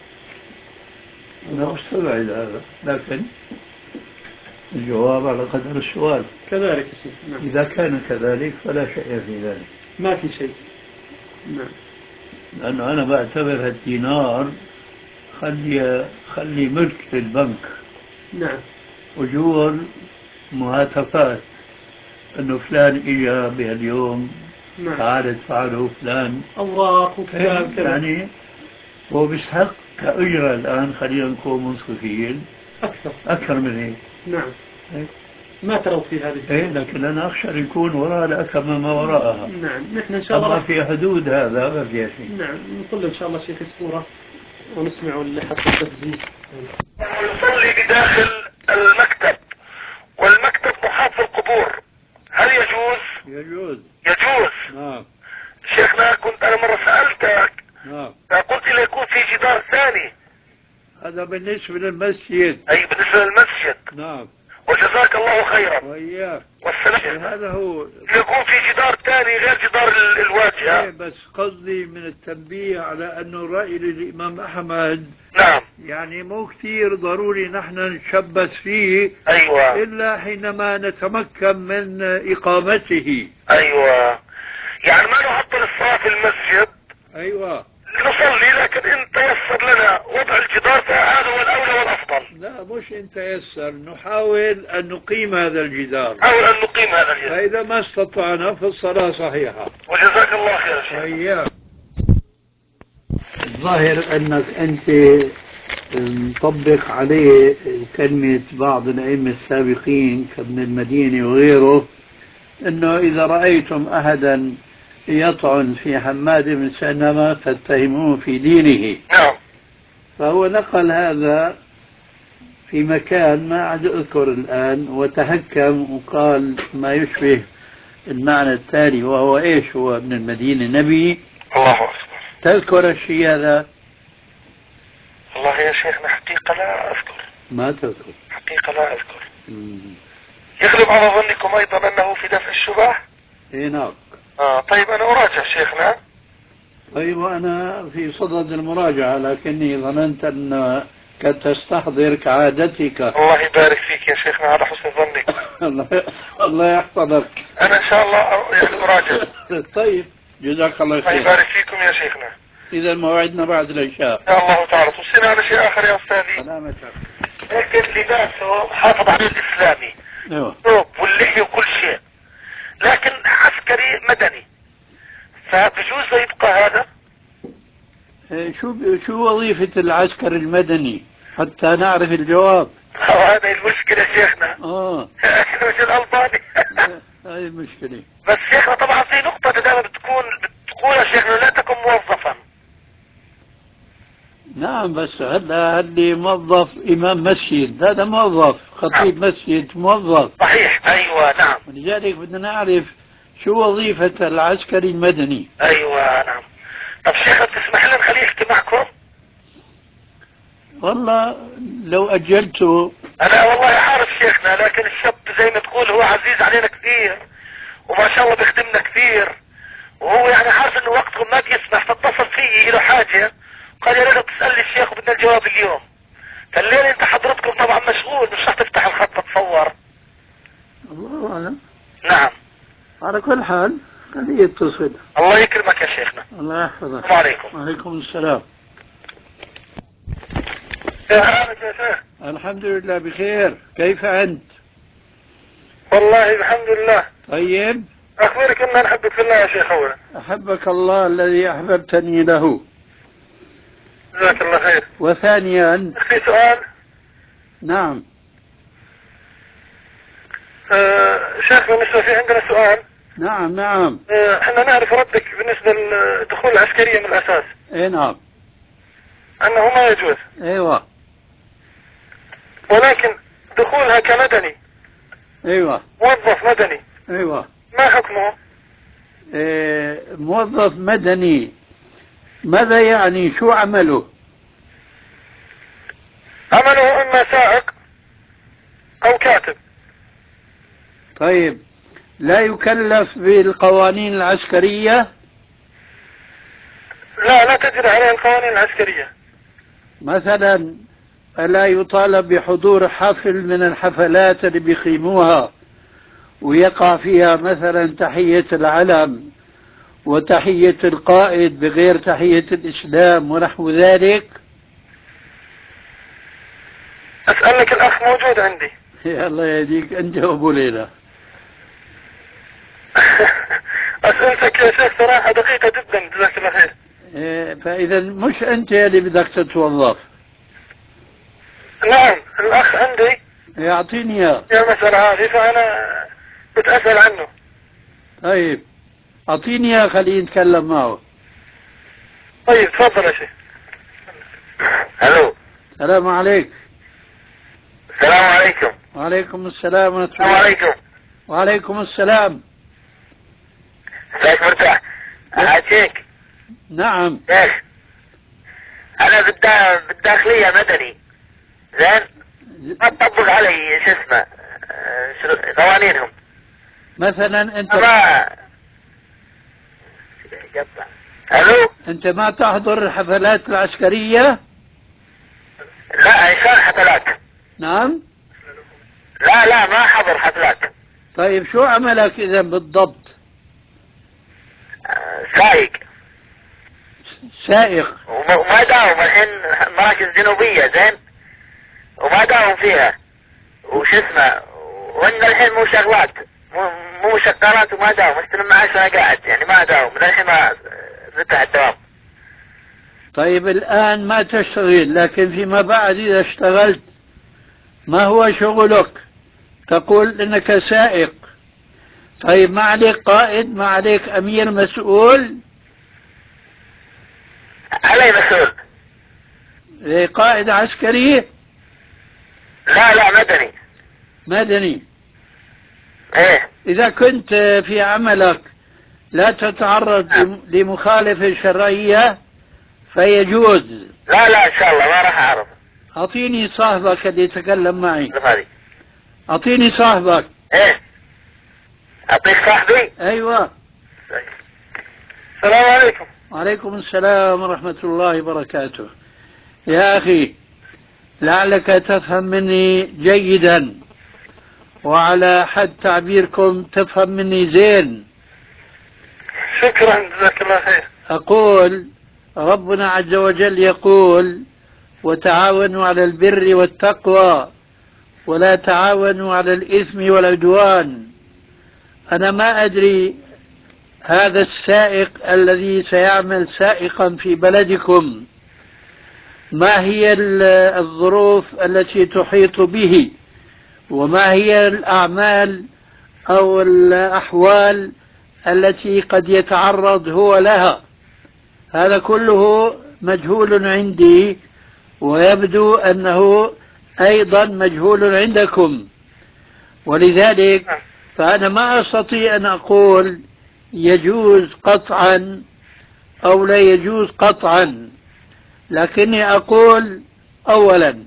أنا مستبعد هذا، لكن الجواب على قدر السؤال. كذلك شيء. نعم. إذا كان كذلك فلا شيء في ذلك، ما في شيء. نعم. لأنه أنا بعتبر الدينار خلي ملك للبنك. نعم. أجور مهاتفات أنه فلان إجا بهاليوم، نعم. تعال ادفع فلان، أوراق وكتاب كذا. يعني هو بيستحق كأجرة الآن، خلينا نكون منصفين، أكثر من هيك. نعم. إيه؟ ما تروا في هذه إيه، لكن أنا أخشى أن يكون وراء الأكمة ما وراءها. نعم. نحن إن شاء الله أما في حدود هذا ما فيها شيء. نعم. نقول إن شاء الله شيخ الصورة ونسمع حتى التسجيل. يصلي بداخل المكتب والمكتب محاط بالقبور، هل يجوز؟ يجوز. يجوز. نعم. شيخنا كنت أنا مرة سألتك. نعم. قلت لي يكون في جدار ثاني. هذا بالنسبة للمسجد. أي بالنسبة للمسجد. نعم. وجزاك الله خيرا. وإياك. والسلام. هذا هو. يكون في جدار ثاني غير جدار الواجهة. إيه، بس قصدي من التنبيه على أنه رأي للإمام أحمد. نعم. يعني مو كثير ضروري نحن نشبث فيه. أيوة. إلا حينما نتمكن من إقامته. أيوة. يعني ما نعطل الصلاة في المسجد. أيوة. نصلي، لكن إن تيسر لنا وضع الجدار فهذا هو الأولى والأفضل. لا مش إن تيسر، نحاول أن نقيم هذا الجدار. نحاول أن نقيم هذا الجدار. فإذا ما استطعنا فالصلاة صحيحة. وجزاك الله خير شيخ. أيوة. الظاهر أنك أنت مطبق عليه كلمة بعض الأئمة السابقين كابن المديني وغيره، أنه إذا رأيتم أحدا يطعن في حماد بن سلمة فاتهموه في دينه. نعم. فهو نقل هذا في مكان ما عاد أذكر الآن، وتهكم وقال ما يشبه المعنى التالي، وهو إيش؟ هو ابن المدينة نبي. الله أكبر. تذكر الشيء هذا؟ والله يا شيخنا حقيقة لا أذكر. ما تذكر؟ حقيقة لا أذكر. يغلب على ظنكم أيضا أنه في دفع الشبه؟ إيه نعم. طيب أنا أراجع شيخنا. طيب وأنا في صدد المراجعة، لكني ظننت أنك تستحضر كعادتك. الله يبارك فيك يا شيخنا على حسن ظنك. الله يحفظك. أنا إن شاء الله يعني أراجع. طيب جزاك الله خير. الله يبارك فيكم يا شيخنا. إذا موعدنا بعد العشاء. يا الله تعالى. توصينا على شيء آخر يا أستاذي. سلامتك. هيك لباسه حافظ عليه الإسلامي. ايوه. ثوب واللحية وكل شيء، لكن عسكري مدني، فبجوز يبقى هذا؟ شو وظيفة العسكر المدني حتى نعرف الجواب؟ هذه المشكلة شيخنا. احنا مش الألباني. هاي المشكلة. بس شيخنا طبعا في نقطة دائما بتقول يا شيخنا لا تكن موظفا. نعم بس هلا اللي موظف إمام مسجد هذا موظف، خطيب مسجد موظف. صحيح. أيوة نعم. ولذلك بدنا نعرف شو وظيفة العسكري المدني. أيوة نعم. طب شيخنا تسمح لنا نخليه يحكي معكم؟ والله لو أجلته. أنا والله عارف شيخنا، لكن الشاب زي ما تقول هو عزيز علينا كثير وما شاء الله بيخدمنا كثير، وهو يعني عارف انه وقتكم ما بيسمح، فاتصل فيي له حاجة قال يا ريت تسألني الشيخ وبدنا الجواب اليوم. فالليل انت حضرتكم طبعا مشغول مش رح تفتح الخط تتصور. الله أعلم. نعم. على كل حال خليه يتصل. الله يكرمك يا شيخنا. الله يحفظك. السلام عليكم. وعليكم السلام. يا حالك يا شيخ؟ الحمد لله بخير، كيف أنت؟ والله الحمد لله. طيب. أخبرك أن أنا أحبك في الله يا شيخ. أولا أحبك الله الذي أحببتني له. جزاك الله خير. وثانيا في سؤال. نعم. شيخ بالنسبة في عندنا سؤال. نعم نعم. احنا نعرف ردك بالنسبة للدخول العسكرية من الأساس. اي نعم. أنه ما يجوز. ايوه. ولكن دخولها كمدني. ايوه. موظف مدني. ايوه. ما حكمه؟ موظف مدني ماذا يعني؟ شو عمله؟ عمله إما سائق أو كاتب. طيب لا يكلف بالقوانين العسكرية؟ لا تجري عليه القوانين العسكرية. مثلا ألا يطالب بحضور حفل من الحفلات اللي بيقيموها ويقع فيها مثلا تحية العلم وتحية القائد بغير تحية الإسلام ونحو ذلك؟ أسألك الأخ موجود عندي. يا الله يهديك، أنت أبو ليلى. أسئلتك يا شيخ صراحة دقيقة جدا، جزاك الله خير. فإذا مش أنت اللي بدك تتوظف. نعم الأخ عندي يعطيني إياه. يا المسألة هذه فأنا بتأسأل عنه. طيب أعطيني إياه خليني نتكلم معه. طيب تفضل يا شيخ. الو. السلام عليكم. السلام عليكم. وعليكم السلام ورحمة السلام الله. عليكم. وعليكم السلام. ازيك مرتاح؟ حاجيك. نعم. شيخ انا بالداخلية مدني، زين؟ ما تطبق علي شو اسمه قوانينهم. مثلا أنت الو. أنت ما تحضر الحفلات العسكرية؟ لا عشان حفلات. نعم. لا ما حضر حفلات. طيب شو عملك إذا بالضبط؟ سايق. سائق. وما داوم الحين مراكز جنوبية، زين؟ وما داوم فيها وش اسمه، وان الحين مو شغلات، مو شغالات وما داوم، استلم معاش انا قاعد يعني ما داوم للحين، ما فتح الدوام. طيب الآن ما تشتغل، لكن فيما بعد إذا اشتغلت ما هو شغلك؟ تقول إنك سائق. طيب ما عليك قائد، ما عليك أمير مسؤول؟ علي مسؤول. قائد عسكري؟ لا مدني. مدني. ايه. إذا كنت في عملك لا تتعرض لمخالفة شرعية فيجوز. لا ان شاء الله ما راح اعرض. أعطيني صاحبك اللي يتكلم معي. هذه. أعطيني صاحبك. ايه اعطيك صاحبي. أيوة. السلام عليكم. وعليكم السلام ورحمة الله وبركاته. يا أخي لعلك تفهم مني جيدا، وعلى حد تعبيركم تفهم مني زين. شكرا جزاك الله خير. أقول ربنا عز وجل يقول وتعاونوا على البر والتقوى ولا تعاونوا على الإثم والعدوان. أنا ما أدري هذا السائق الذي سيعمل سائقا في بلدكم ما هي الظروف التي تحيط به، وما هي الأعمال أو الأحوال التي قد يتعرض هو لها. هذا كله مجهول عندي، ويبدو أنه أيضا مجهول عندكم، ولذلك فأنا ما أستطيع أن أقول يجوز قطعا أو لا يجوز قطعا، لكني أقول أولا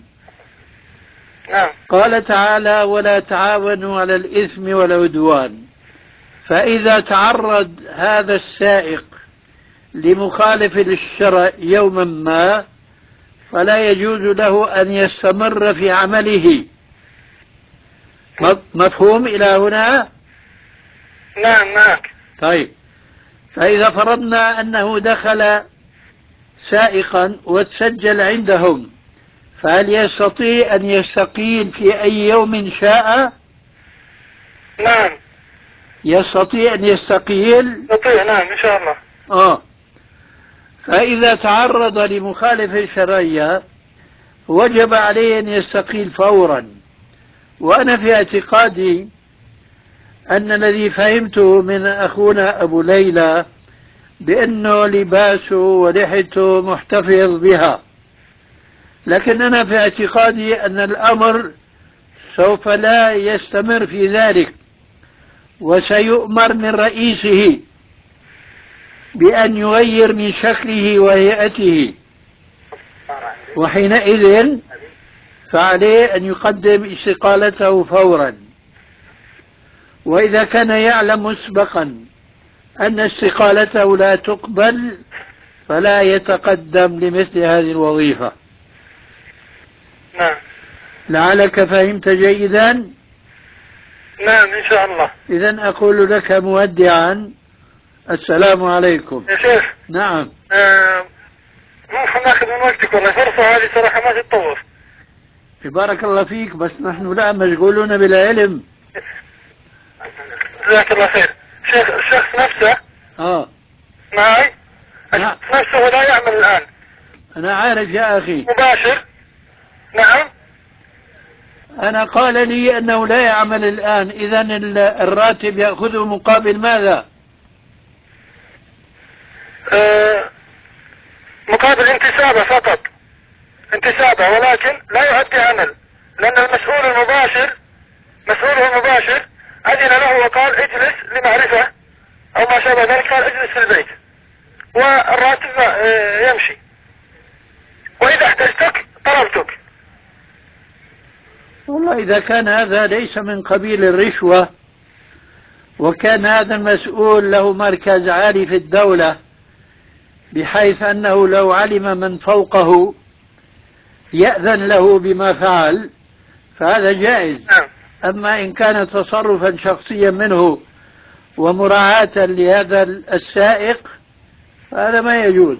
قال تعالى ولا تعاونوا على الإثم والعدوان، فإذا تعرض هذا السائق لمخالف للشرع يوما ما فلا يجوز له أن يستمر في عمله. مفهوم إلى هنا؟ نعم. طيب فإذا فرضنا أنه دخل سائقا وتسجل عندهم، فهل يستطيع أن يستقيل في أي يوم شاء؟ نعم. يستطيع أن يستقيل؟ يستطيع، نعم إن شاء الله. فإذا تعرض لمخالفة شرعية وجب عليه أن يستقيل فورا. وأنا في اعتقادي أن الذي فهمته من أخونا أبو ليلى بأنه لباسه ولحيته محتفظ بها، لكن أنا في اعتقادي أن الأمر سوف لا يستمر في ذلك، وسيؤمر من رئيسه بأن يغير من شكله وهيئته، وحينئذ فعليه أن يقدم استقالته فورا. وإذا كان يعلم مسبقا أن استقالته لا تقبل فلا يتقدم لمثل هذه الوظيفة. نعم. لعلك فهمت جيدا؟ نعم إن شاء الله. إذن أقول لك مودعا السلام عليكم. يا شيخ. نعم. ممكن ناخذ من وقتك والله، فرصة هذه صراحة ما تتطور. بارك الله فيك، بس نحن لا مشغولون بالعلم. جزاك الله خير. الشخص نفسه معي. نعم. نفسه لا يعمل الآن. أنا عارف يا أخي. مباشر. نعم. أنا قال لي أنه لا يعمل الآن، إذن الراتب يأخذه مقابل ماذا؟ مقابل انتسابه فقط، انتسابه، ولكن لا يؤدي عمل، لأن مسؤوله المباشر أذن له وقال اجلس لمعرفة أو ما شابه ذلك، قال اجلس في البيت والراتب يمشي، وإذا احتجتك طلبتك. والله إذا كان هذا ليس من قبيل الرشوة، وكان هذا المسؤول له مركز عالي في الدولة بحيث أنه لو علم من فوقه يأذن له بما فعل فهذا جائز. أما إن كان تصرفا شخصيا منه ومراعاة لهذا السائق فهذا ما يجوز.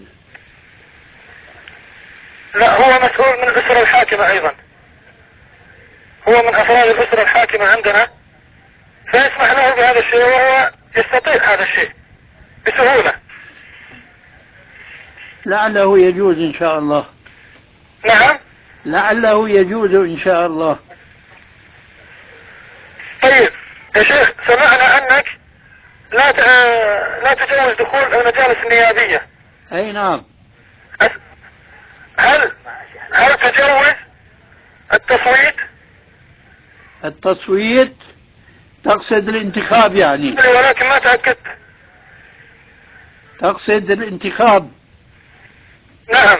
لا، هو مسؤول من الأسرة الحاكمة أيضا، هو من أفراد الأسرة الحاكمة عندنا، فيسمح له بهذا الشيء وهو يستطيع هذا الشيء بسهولة. لعله يجوز إن شاء الله. نعم. لعله يجوز إن شاء الله. طيب يا شيخ، سمعنا أنك لا تجوز دخول المجالس النيابية. أي نعم. هل تجوز التصويت؟ التصويت تقصد الانتخاب يعني؟ ولكن ما تأكدت. تقصد الانتخاب؟ نعم.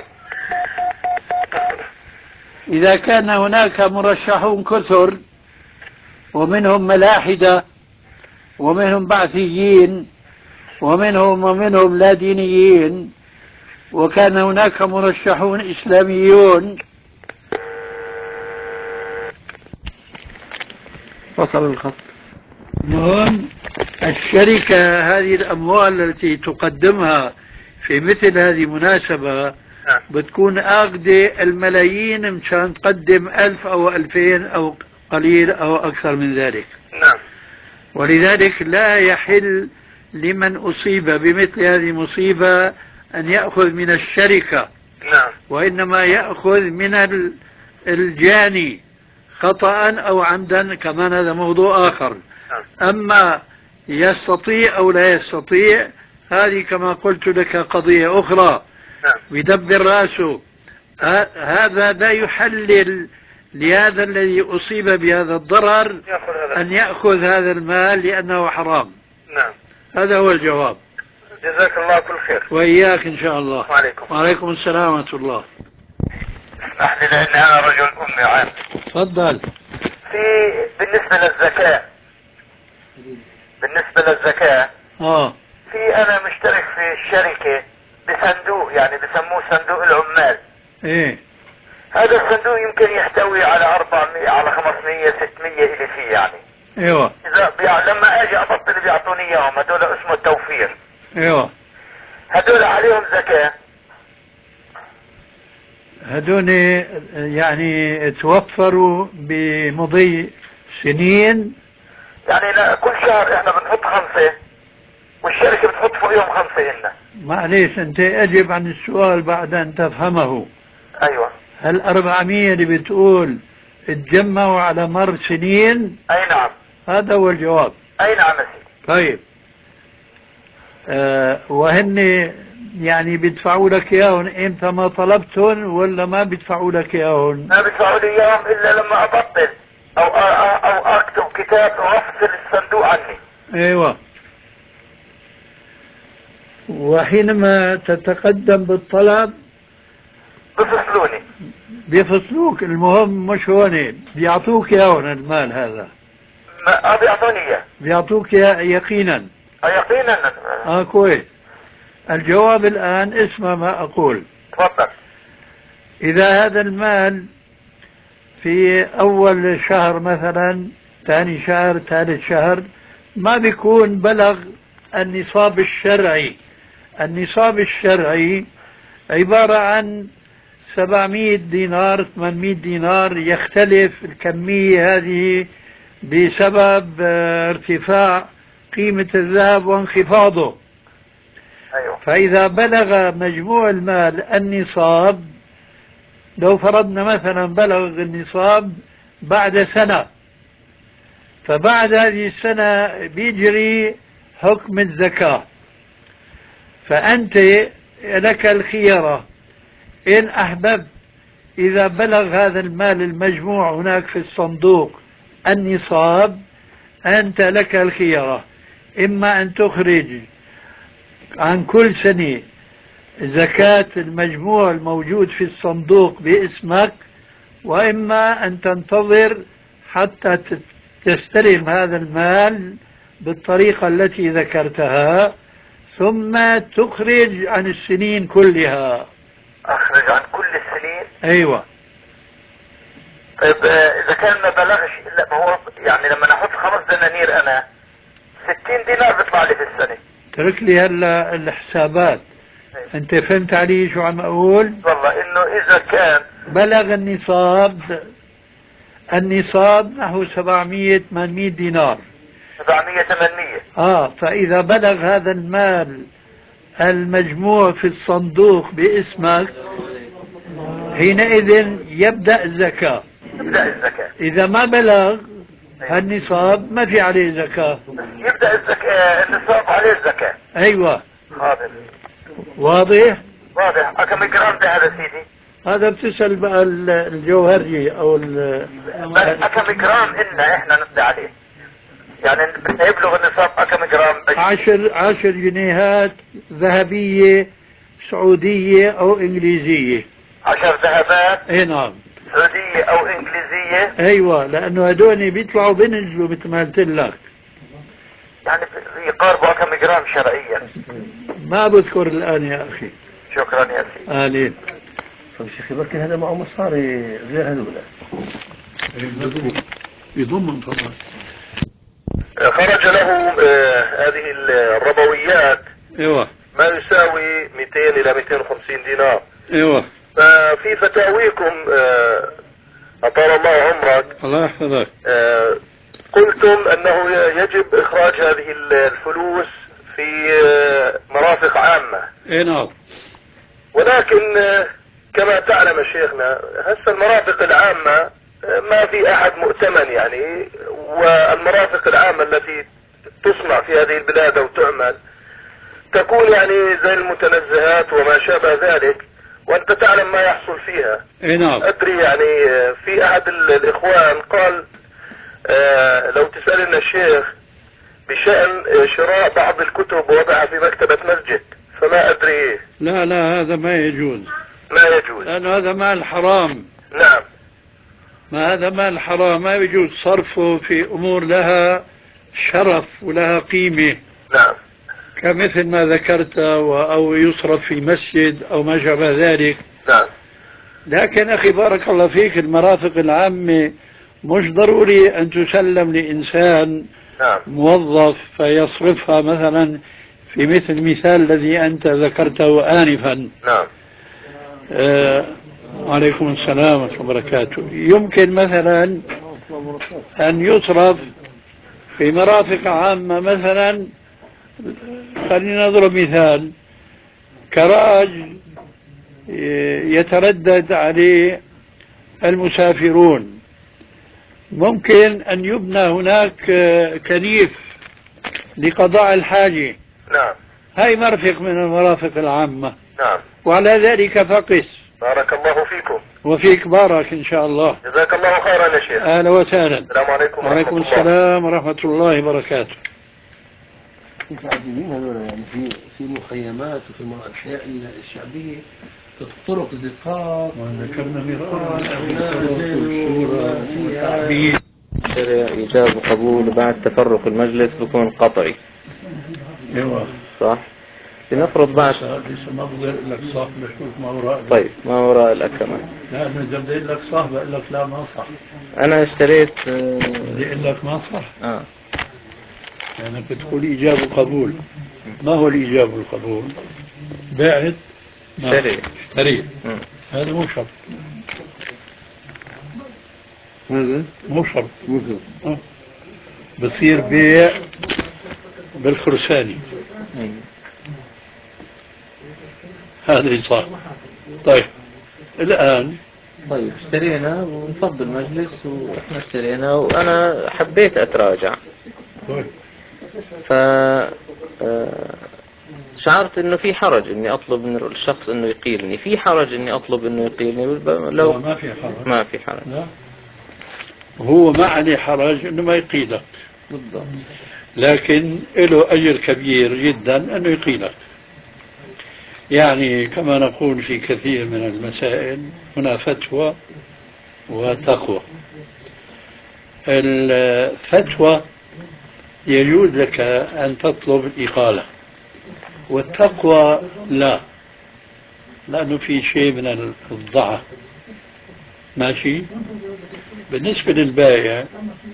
إذا كان هناك مرشحون كثر ومنهم ملاحدة ومنهم بعثيين ومنهم لا دينيين، وكان هناك مرشحون إسلاميون. وصل الخط. المهم الشركة هذه الأموال التي تقدمها في مثل هذه المناسبة بتكون آخذة الملايين مشان تقدم 1000 أو 2000 أو قليل أو أكثر من ذلك. نعم. ولذلك لا يحل لمن أصيب بمثل هذه المصيبة أن يأخذ من الشركة. نعم. وإنما يأخذ من الجاني خطأ أو عمدا، كمان هذا موضوع آخر. أما يستطيع أو لا يستطيع هذه كما قلت لك قضية أخرى. يدبر رأسه. هذا لا يحلل لهذا الذي أصيب بهذا الضرر أن يأخذ هذا المال لأنه حرام. نعم. هذا هو الجواب. جزاك الله كل خير. وإياك إن شاء الله. وعليكم السلام ورحمة الله. اسمح لي لأن أنا رجل أمي عام. تفضل. بالنسبة للزكاة في أنا مشترك في الشركة بصندوق، يعني بسموه صندوق العمال. إيه. هذا الصندوق يمكن يحتوي على 400 على 500 600 إلي فيه يعني. ايوه. لما اجي ابطل بيعطوني اياهم، هذول اسمه التوفير. ايوه. هذول عليهم زكاة؟ هذول يعني توفروا بمضي سنين. يعني كل شهر احنا بنحط 5 والشركة بتحط فوقيهم 5 هن. معليش أنت أجب عن السؤال بعد أن تفهمه. ايوه. هل 400 اللي بتقول اتجمعوا على مر سنين؟ اي نعم. هذا هو الجواب. اي نعم يا سيدي. طيب. وهن يعني بيدفعوا لك اياهم امتى ما طلبتهم ولا ما بيدفعوا لك اياهم؟ ما بيدفعوا لي اياهم الا لما ابطل او اكتب كتاب وافصل الصندوق عني. ايوه. وحينما تتقدم بالطلب بفصلوني. بيفصلوك. المهم مش هون بيعطوك اياهم المال هذا. ما بيعطوني اياه. بيعطوك يقينا. يقينا. كويس. الجواب الان اسمع ما اقول. تفضل. اذا هذا المال في أول شهر مثلا، ثاني شهر، ثالث شهر، ما بيكون بلغ النصاب الشرعي. النصاب الشرعي عبارة عن 700 دينار 800 دينار، يختلف الكمية هذه بسبب ارتفاع قيمة الذهب وانخفاضه. أيوة. فإذا بلغ مجموع المال النصاب، لو فرضنا مثلا بلغ النصاب بعد سنة، فبعد هذه السنة بيجري حكم الزكاة، فأنت لك الخيرة إن أحببت إذا بلغ هذا المال المجموع هناك في الصندوق النصاب، أنت لك الخيرة إما أن تخرج عن كل سنة زكاة المجموع الموجود في الصندوق باسمك، وإما أن تنتظر حتى تستلم هذا المال بالطريقة التي ذكرتها، ثم تخرج عن السنين كلها. أخرج عن كل السنين؟ أيوة. طيب إذا كان ما بلغش، لا ما هو يعني لما نحط 5 دنانير أنا 60 دينار بيطلع لي في السنة. ترك لي هلا الحسابات. أنت فهمت علي شو عم أقول؟ والله إنه إذا كان بلغ النصاب نحو 700 800 دينار. 700 800. فإذا بلغ هذا المال المجموع في الصندوق باسمك، حينئذ يبدأ الزكاة. إذا ما بلغ النصاب ما في عليه زكاة. يبدأ الزكاة النصاب عليه الزكاة. أيوة. حاضر. واضح؟ واضح. كم جرام ده هذا سيدي؟ هذا بتسأل بقى الجوهري أو كم جرام احنا نبدأ عليه؟ يعني يبلغ النصاب كم جرام؟ 10 جنيهات ذهبية سعودية أو إنجليزية. 10 ذهبات؟ اي نعم. سعودية أو إنجليزية؟ أيوة، لأنه هدول بيطلعوا بينزلوا مثل ما قلت لك. يعني يقاربوا كم جرام شرعيا؟ ما بذكر الآن يا أخي. شكرا يا سيدي. آلين. طيب شيخ يمكن هذا معه مصاري غير هذول. يضمن طبعا. خرج له هذه الربويات ايوه ما يساوي 200 إلى 250 دينار. ايوه. ففي فتاويكم أطال الله عمرك الله يحفظك قلتم أنه يجب إخراج هذه الفلوس في مرافق عامة. اي نعم. ولكن كما تعلم شيخنا هسه المرافق العامة ما في أحد مؤتمن يعني، والمرافق العامة التي تصنع في هذه البلاد أو تعمل تكون يعني زي المتنزهات وما شابه ذلك، وأنت تعلم ما يحصل فيها. اي نعم. أدري يعني في أحد الإخوان قال لو تسألنا الشيخ بشأن شراء بعض الكتب ووضعها في مكتبة مسجد، فما أدري. لا هذا ما يجوز. ما يجوز لأن هذا مال حرام. نعم. ما هذا مال حرام، ما يجوز صرفه في أمور لها شرف ولها قيمة. نعم. كمثل ما ذكرت أو يصرف في مسجد أو ما شابه ذلك. نعم. لكن أخي بارك الله فيك، المرافق العامة مش ضروري أن تسلم لإنسان نعم. موظف فيصرفها مثلا في مثل المثال الذي أنت ذكرته آنفا. نعم. عليكم السلام ورحمة الله وبركاته. يمكن مثلا أن يصرف في مرافق عامة مثلا، خلينا نضرب مثال، كراج يتردد عليه المسافرون، ممكن أن يبنى هناك كنيف لقضاء الحاجة. نعم. هاي مرفق من المرافق العامة. نعم. وعلى ذلك فقس. بارك الله فيكم. وفيك بارك إن شاء الله. جزاك الله خيرا يا شيخ. أهلا وسهلا. السلام عليكم. وعليكم السلام ورحمة الله وبركاته. متعددين هذول يعني في مخيمات وفي الأحياء الشعبية في الطرق زقاق، وذكرنا إيجاب وقبول بعد تفرق المجلس بكون قطعي. ايوه صح. لنفرض بعد لسه ما بقول لك صح، بشوف ما وراء. طيب ما وراء الأكمل. لا أنا إذا بدي أقول لك صح بقول لك لا ما صح. أنا اشتريت بدي أقول لك ما صح. يعني بتقول إيجاب وقبول. ما هو الإيجاب والقبول؟ بعت اشتريت. هذا مو شرط. هذا مو شرط. بصير بيع بالخرساني. هذا صح. طيب الآن اشترينا ونفضل مجلس وإحنا اشترينا وأنا حبيت أتراجع. ف شعرت إنه في حرج إني أطلب من الشخص إنه يقيلني، في حرج إني أطلب إنه يقيلني لو ما في حرج. ما في حرج. لا. هو ما عليه حرج إنه ما يقيلك بالضبط، لكن له أجر كبير جدا أنه يقيلك. يعني كما نقول في كثير من المسائل هنا فتوى وتقوى. الفتوى يجوز لك أن تطلب الإقالة، والتقوى لا، لأنه في شيء من الضعف. ماشي. بالنسبة للبائع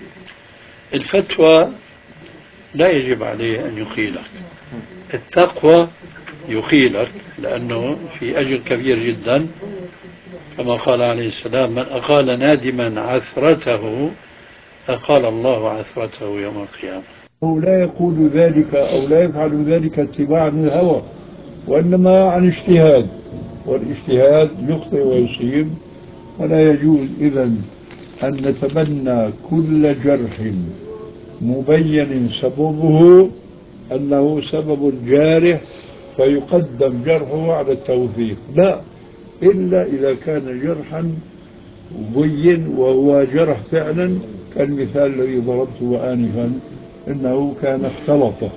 الفتوى لا يجب عليه أن يقيلك، التقوى يقيلك لأنه في أجر كبير جدا، كما قال عليه السلام: من أقال نادما عثرته أقال الله عثرته يوم القيامة. هو لا يقول ذلك أو لا يفعل ذلك اتباعا للهوى، وإنما عن اجتهاد، والاجتهاد يخطئ ويصيب، ولا يجوز إذن أن نتبنى كل جرح مبين سببه أنه سبب الجارح فيقدم جرحه على التوثيق، لا، إلا إذا كان جرحا بين وهو جرح فعلا، كالمثال الذي ضربته آنفا إنه كان اختلط،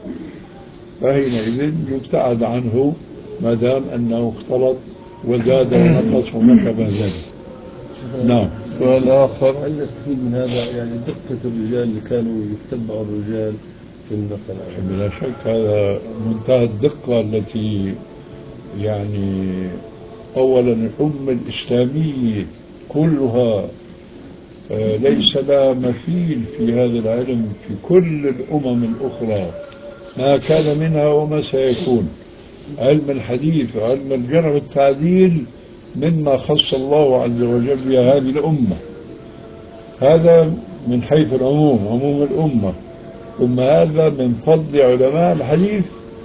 فحينئذ يبتعد عنه ما دام أنه اختلط وزاد ونقص وما شابه ذلك. نعم. سؤال آخر، هل نستفيد من هذا يعني دقة الرجال اللي كانوا يتبعوا الرجال في النقل؟ بلا شك هذا منتهى الدقة التي يعني أولا الأمة الإسلامية كلها ليس لها مثيل في هذا العلم في كل الأمم الأخرى، ما كان منها وما سيكون. علم الحديث وعلم الجرح والتعديل مما خص الله عز وجل بها هذه الأمة، هذا من حيث العموم، عموم الأمة. ثم هذا من فضل علماء الحديث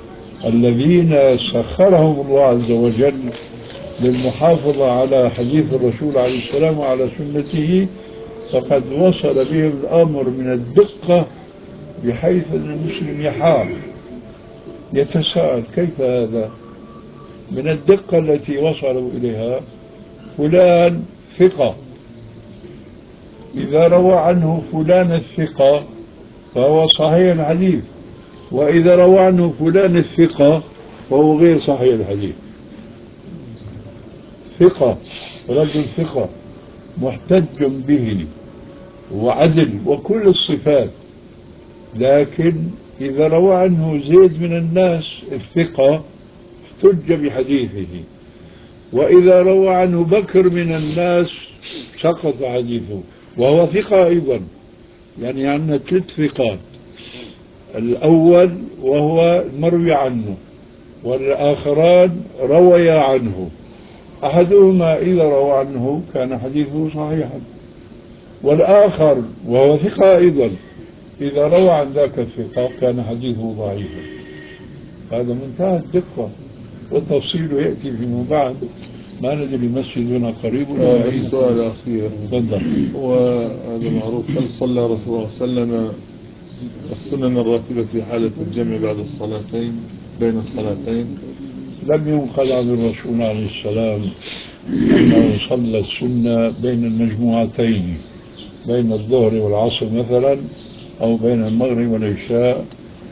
الذين سخرهم الله عز وجل للمحافظة على حديث الرسول عليه السلام وعلى سنته، فقد وصل بهم الأمر من الدقة بحيث أن المسلم يحار يتساءل كيف هذا، من الدقة التي وصلوا إليها. فلان ثقة، إذا روى عنه فلان الثقة فهو صحيح الحديث، وإذا روى عنه فلان الثقة فهو غير صحيح الحديث. ثقة، رجل ثقة محتج به وعدل وكل الصفات، لكن إذا روى عنه زيد من الناس الثقة احتج بحديثه، وإذا روى عنه بكر من الناس سقط حديثه وهو ثقة أيضا. يعني عندنا 3 ثقات، الأول وهو المروي عنه، والآخران رويا عنه، أحدهما إذا روى عنه كان حديثه صحيحا، والآخر وهو ثقة أيضا إذا روى عن ذاك الثقة كان حديثه ضعيفا. هذا منتهى الدقة، والتفصيل يأتي فيما بعد. ما ندري مسجدنا قريب ولا بعيد. السؤال الأخير تفضل. وهذا معروف، هل صلى رسول الله صلى الله عليه وسلم السنن الراتبة في حالة الجمع بعد الصلاتين بين الصلاتين؟ لم ينقل عن الرسول عليه السلام أنه صلى السنة بين المجموعتين، بين الظهر والعصر مثلا، أو بين المغرب والعشاء.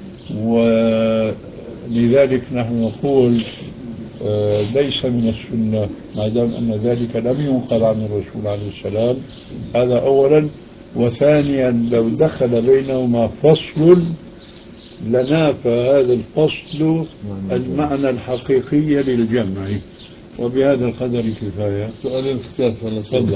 ولذلك نحن نقول ليس من السنة ما دام أن ذلك لم ينقل عن الرسول عليه السلام. هذا أولا. وثانيا لو دخل بينهما فصل لنافى هذا الفصل المعنى الحقيقي للجمع. وبهذا القدر كفاية. سؤالين اختلافا. تفضل.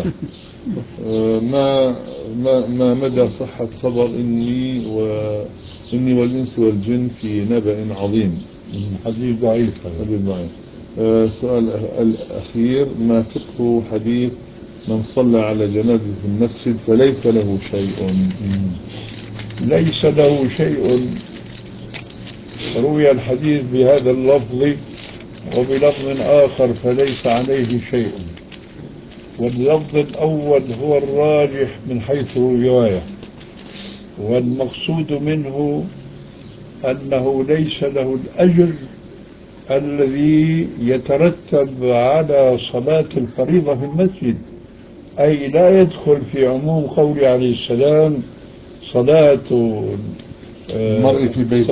ما مدى صحة خبر إني والإنس والجن في نبأ عظيم؟ حديث ضعيف. حديث ضعيف. السؤال الأخير، ما فقه حديث من صلى على جنازة في المسجد فليس له شيء؟ ليس له شيء. روي الحديث بهذا اللفظ وبلفظ آخر فليس عليه شيء، واللفظ الأول هو الراجح من حيث الرواية، والمقصود منه أنه ليس له الأجر الذي يترتب على صلاة الفريضة في المسجد. أي لا يدخل في عموم قوله عليه السلام صلاة المرء في بيته.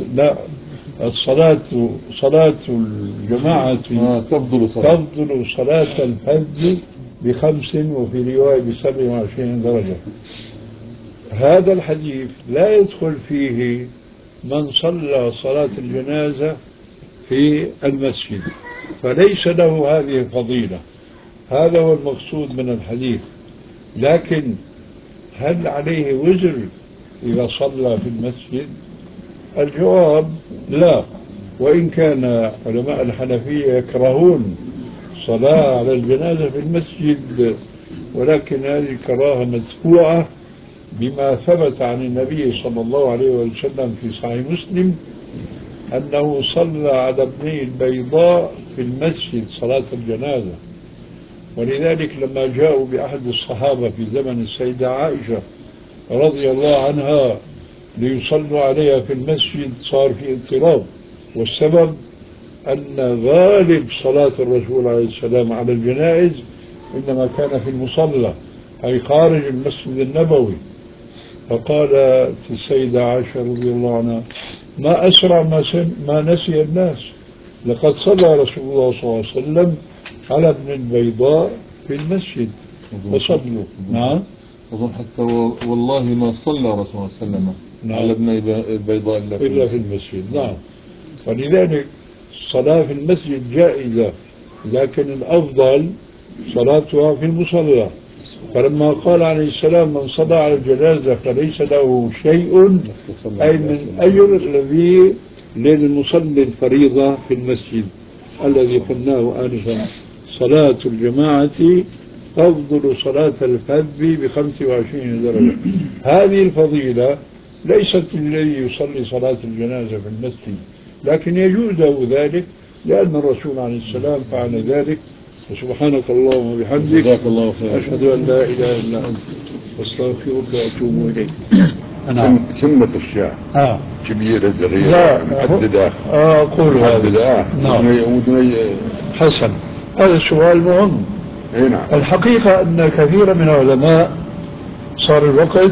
صلاة الجماعة تفضل صلاة الفجر ب5 وفي رواية ب27 درجة. هذا الحديث لا يدخل فيه من صلى صلاة الجنازة في المسجد، فليس له هذه الفضيلة. هذا هو المقصود من الحديث. لكن هل عليه وزر إذا صلى في المسجد؟ الجواب لا. وإن كان علماء الحنفية يكرهون صلاة على الجنازة في المسجد، ولكن هذه الكراهة مدفوعة بما ثبت عن النبي صلى الله عليه وسلم في صحيح مسلم أنه صلى على ابني البيضاء في المسجد صلاة الجنازة. ولذلك لما جاءوا بأحد الصحابة في زمن السيدة عائشة رضي الله عنها ليصلوا عليها في المسجد صار في اضطراب، والسبب أن غالب صلاة الرسول عليه السلام على الجنائز إنما كان في المصلى أي خارج المسجد النبوي. فقالت السيدة عائشة رضي الله عنها ما أسرع ما نسي الناس، لقد صلى رسول الله صلى الله عليه وسلم على ابن البيضاء في المسجد وصلوا. نعم. أظن حتى والله ما صلى رسول الله صلى الله عليه وسلم على ابن البيضاء إلا في المسجد. نعم. ولذلك الصلاة في المسجد جائزة، لكن الأفضل صلاتها في المصلى. فلما قال عليه السلام من صلى على الجنازة فليس له شيء، أي من أجر الذي للمصلي الفريضة في المسجد الذي قلناه آنفا صلاة الجماعة تفضل صلاة الفذ ب25 درجة. هذه الفضيلة ليست للذي يصلي صلاة الجنازة في المسجد، لكن يجوز له ذلك لأن الرسول عليه السلام فعل ذلك. وسبحانك اللهم وبحمدك أشهد أن لا إله إلا أنت أستغفرك وأتوب إليك. سنة الشاه كبيرة صغيرة لا محددة أقول هذا. نعم. حسن، هذا السؤال مهم. نعم. الحقيقة أن كثير من العلماء صار الوقت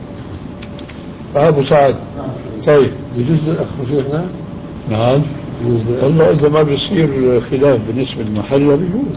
أبو سعد. طيب يجوز الأخ شيخنا؟ نعم. والله إذا ما بيصير خلاف بالنسبة للمحل بيجوز.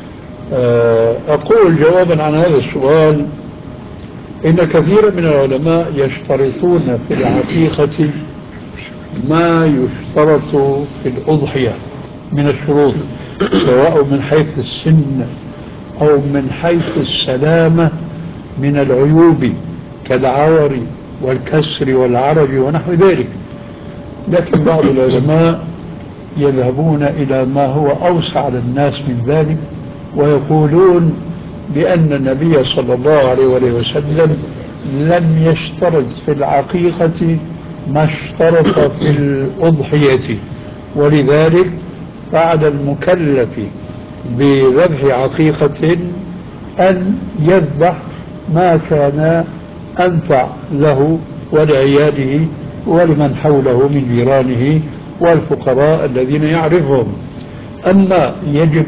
أقول جوابا عن هذا السؤال إن كثير من العلماء يشترطون في العقيقة ما يشترط في الأضحية من الشروط، سواء من حيث السن أو من حيث السلامة من العيوب كالعور والكسر والعرج ونحو ذلك. لكن بعض العلماء يذهبون إلى ما هو أوسع للناس من ذلك، ويقولون بأن النبي صلى الله عليه وسلم لم يشترط في العقيقة ما اشترط في الأضحية، ولذلك فعلى المكلف بذبح عقيقة أن يذبح ما كان أنفع له ولعياله ولمن حوله من جيرانه والفقراء الذين يعرفهم. أما يجب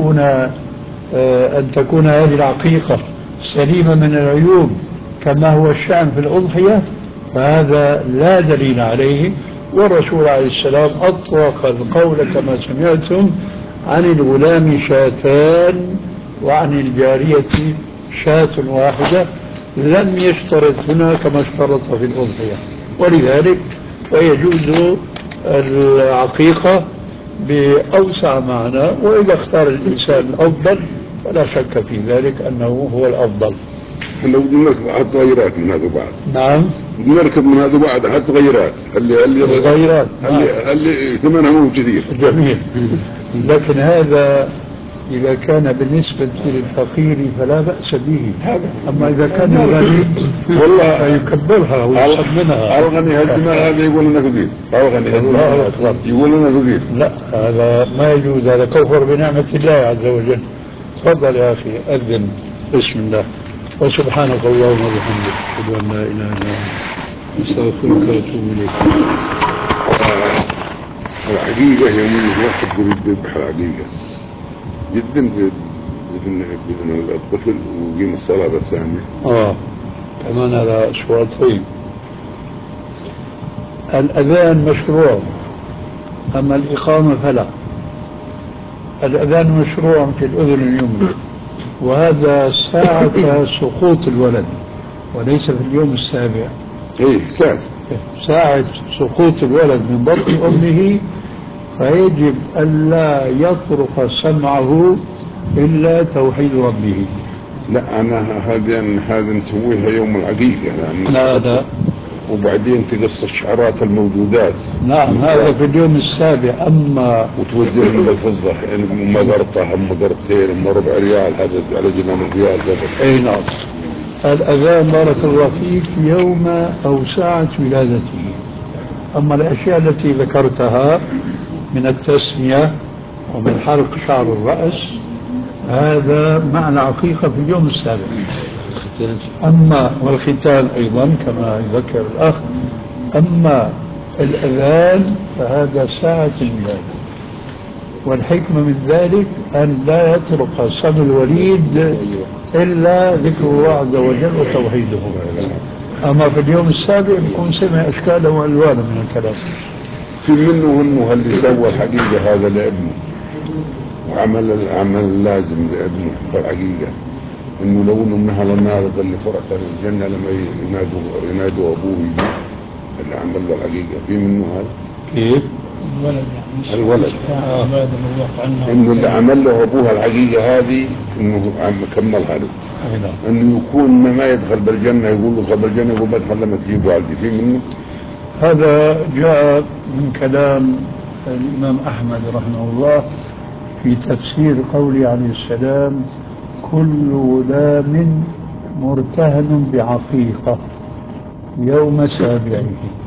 أن تكون هذه العقيقة سليمة من العيوب كما هو الشأن في الأضحية، فهذا لا دليل عليه. والرسول عليه السلام أطلق القول كما سمعتم عن الغلام شاتان وعن الجارية شاة واحدة، لم يشترط هنا كما اشترط في الأضحية، ولذلك فيجوز العقيقة بأوسع معنى. وإذا اختار الإنسان الأفضل فلا شك في ذلك أنه هو الأفضل. لو بدنا ناخذ غيرات من هذا بعد. نعم. نركب من هذا بعد حتى غيرات الغيرات اللي ثمنها مو كثير. جميل. لكن هذا إذا كان بالنسبة للفقير فلا بأس به. أما إذا كان الغني والله يكبرها ويصممها. الغني هالجمال هذا يقول لنا كثير. الغني يقول لنا كثير. لا، هذا ما يجوز، هذا كفر بنعمة الله عز وجل. تفضل يا أخي أذن. بسم الله. وسبحانك اللهم وبحمدك أشهد أن لا إله إلا أنت أستغفرك وأتوب إليك. الحقيقة هي من الواحد يريد يذبح الحقيقة جدا بإذن الطفل ويقيم الصلاة الثانية. كمان هذا سؤال طيب. الأذان مشروع، أما الإقامة فلا. الأذان مشروع في الأذن اليمنى، وهذا ساعة سقوط الولد وليس في اليوم السابع. ساعة سقوط الولد من بطن أمه، فيجب ألا يطرق سمعه إلا توحيد ربه. لا أنا هذه نسويها يوم العقيقة لا وبعدين تقص الشعرات الموجودات. نعم هذا في اليوم السابع. أما وتوزعهم بالفضة يعني ما ضربتها هم ضربتين هم ربع ريال، هذا على جنان الريال. أي نعم. الأذان بارك الله فيك يوم أو ساعة ولادته. أما الأشياء التي ذكرتها من التسمية ومن حلق شعر الرأس هذا معنى عقيقة في اليوم السابع. أما والختان أيضا كما ذكر الأخ. أما الأذان فهذا ساعة الولادة، والحكمة من ذلك أن لا يطرق سمع الوليد إلا ذكر الله عز وجل وتوحيده. أما في اليوم السابع يكون سمع أشكالا وألوانا من الكلام. في منه انه اللي سوى الحقيقة هذا لابنه وعمل العمل اللازم لابنه بالحقيقة، انه لو انه من اهل النار اللي فرق الجنة لما ينادوا ابوه اللي عمل له الحقيقة. في منه هذا كيف؟ الولد انه اللي عمل له ابوها الحقيقة هذه انه كملها له، انه يكون ما يدخل بالجنة يقول له دخل بالجنة يقول بدخل لما تجيب والدي. في منه هذا جاء من كلام الإمام أحمد رحمه الله في تفسير قوله عليه السلام كل غلام مرتهن بعقيقة يوم سابعه.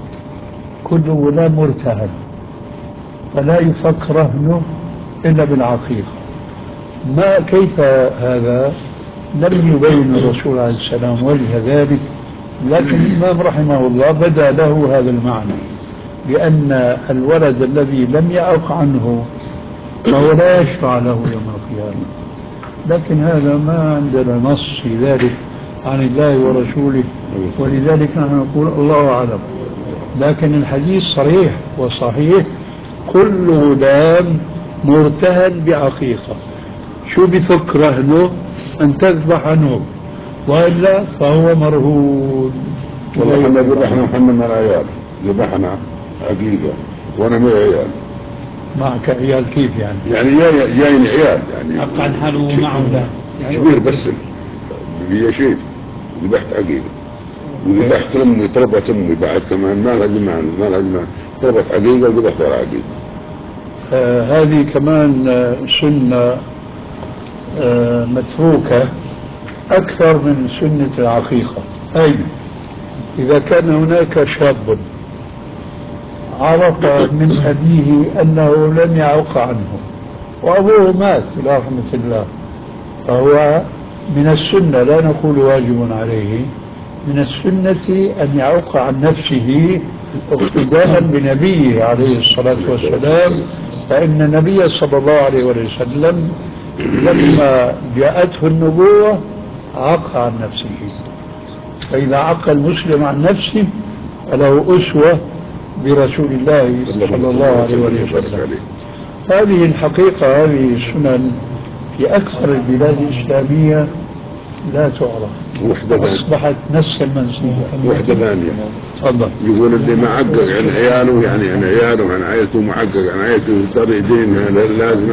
كل غلام مرتهن فلا يفك رهنه إلا بالعقيقة. ما كيف هذا لم يبين الرسول عليه السلام وجه ذلك، لكن الإمام رحمه الله بدا له هذا المعنى، لأن الولد الذي لم يعق عنه فهو لا يشفع له يوم القيامة. لكن هذا ما عندنا نص في ذلك عن الله ورسوله، ولذلك نحن نقول الله أعلم. لكن الحديث صريح وصحيح كل غلام مرتهن بعقيقة. شو بفك رهنه؟ أن تذبح عنه، وإلا فهو مرهون. والله احنا ذبحنا محمد من عيال، ذبحنا عقيقة وانا معي عيال. معك عيال كيف يعني؟ يعني جايني عيال يعني حق عن حاله ومعه لا كبير بس بيا شيء. ذبحت عقيقة وذبحت امي، طلبت امي بعد كمان ما لازم طلبت عقيقة وذبحت العقيقة. هذه كمان سنة متروكة أكثر من سنة العقيقة. أي إذا كان هناك شاب عرف من أبيه أنه لم يعق عنه وأبوه مات إلى رحمة الله، فهو من السنة، لا نقول واجب عليه، من السنة أن يعق عن نفسه اقتداء بنبيه عليه الصلاة والسلام، فإن النبي صلى الله عليه وسلم لما جاءته النبوة عق عن نفسه، فإذا عق المسلم عن نفسه فله أسوة برسول الله صلى الله عليه وسلم. هذه الحقيقة، هذه السنن في أكثر البلاد الإسلامية لا تعرف، أصبحت نسخا منسية. وحدة ثانية تفضل. يقول اللي ما عقق عن عياله، يعني عن عياله وعن عائلته، معقق عن عائلته يضطر يدين لازم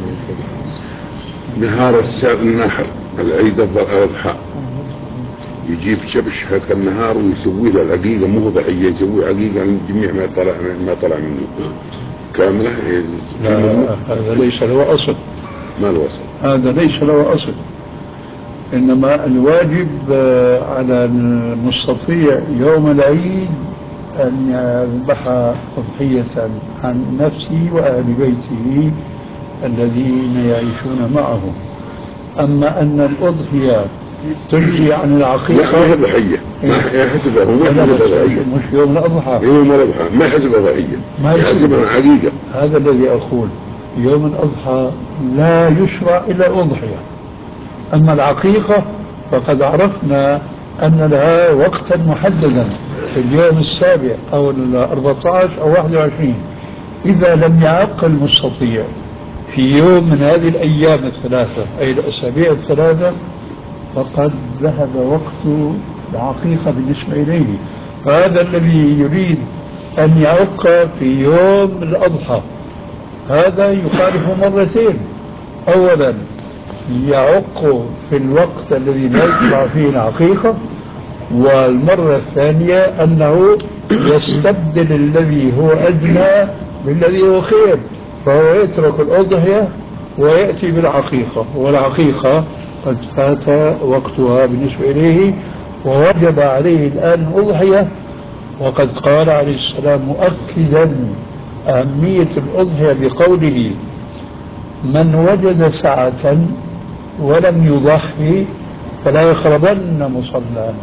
نهار النحر العيد الأضحى يجيب شبش هذا النهار ويسوي له العقيقة، مو ضحية، يسوي عقيقة للجميع ما طلع منه كاملة. لا هذا ليس له أصل. ما له أصل، هذا ليس له أصل، إنما الواجب على المستطيع يوم العيد أن يذبح أضحية عن نفسه وأهل بيته الذين يعيشون معه. أما أن الأضحية تجزي عن العقيقة ما هي ضحية، ما يحسبها، هو ما يحسبها ضحية، مش يوم الأضحى، يوم الأضحى ما يحسبها ضحية، ما يحسبها عقيقة. هذا الذي أقول، يوم الأضحى لا يشرع إلا الأضحية. أما العقيقة فقد عرفنا أن لها وقتا محددا في اليوم السابع أو 14 أو 21. إذا لم يعق المستطيع في يوم من هذه الأيام الثلاثة أي الأسابيع الثلاثة فقد ذهب وقت العقيقة بالنسبة إليه. فهذا الذي يريد أن يعق في يوم الأضحى هذا يخالف مرتين. أولا يعق في الوقت الذي لا يشرع فيه العقيقة، والمرة الثانية أنه يستبدل الذي هو أدنى بالذي هو خير، فهو يترك الأضحية ويأتي بالعقيقة، والعقيقة قد فات وقتها بالنسبة إليه ووجب عليه الآن الأضحية. وقد قال عليه السلام مؤكدا أهمية الأضحية بقوله من وجد سعة ولم يضحي فلا يقربن مصلانا.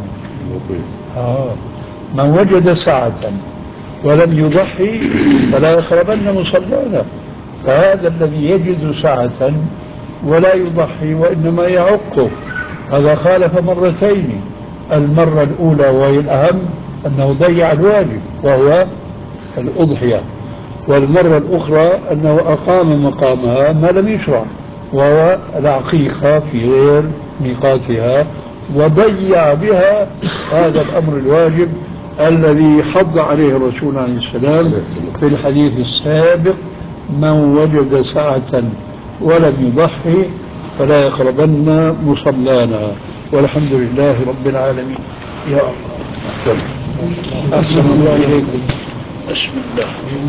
من وجد سعة ولم يضحي فلا يقربن مصلانا. فهذا الذي يجد سعة ولا يضحي وإنما يعق هذا خالف مرتين. المرة الأولى وهي الأهم أنه ضيع الواجب وهو الأضحية، والمرة الأخرى أنه أقام مقامها ما لم يشرع وهو العقيقة في غير ميقاتها، وضيع بها هذا الأمر الواجب الذي حض عليه الرسول عليه السلام في الحديث السابق: من وجد سعة ولم يضحي فلا يقربن مصلانا. والحمد لله رب العالمين. يا الله أحسن الله إليكم. بسم الله.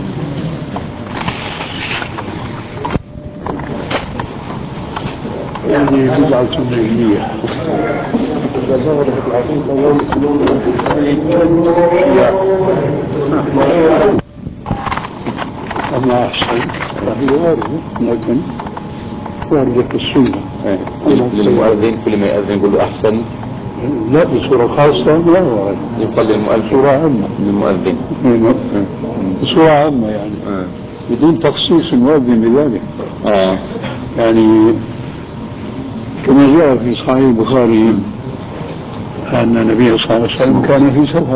هذه بدعة جاهلية. إذا ظهرت العقيقة يوم أما أحسن فهي واردة، لكن واردة في السنة. للمؤذن كل ما يأذن يقول له أحسن، لا بصورة خاصة لا وارد، يقال للمؤذن بصورة عامة للمؤذن بصورة عامة يعني بدون تخصيص المؤذن بذلك. يعني كما جاء في صحيح البخاري أن النبي صلى الله عليه وسلم كان في سفر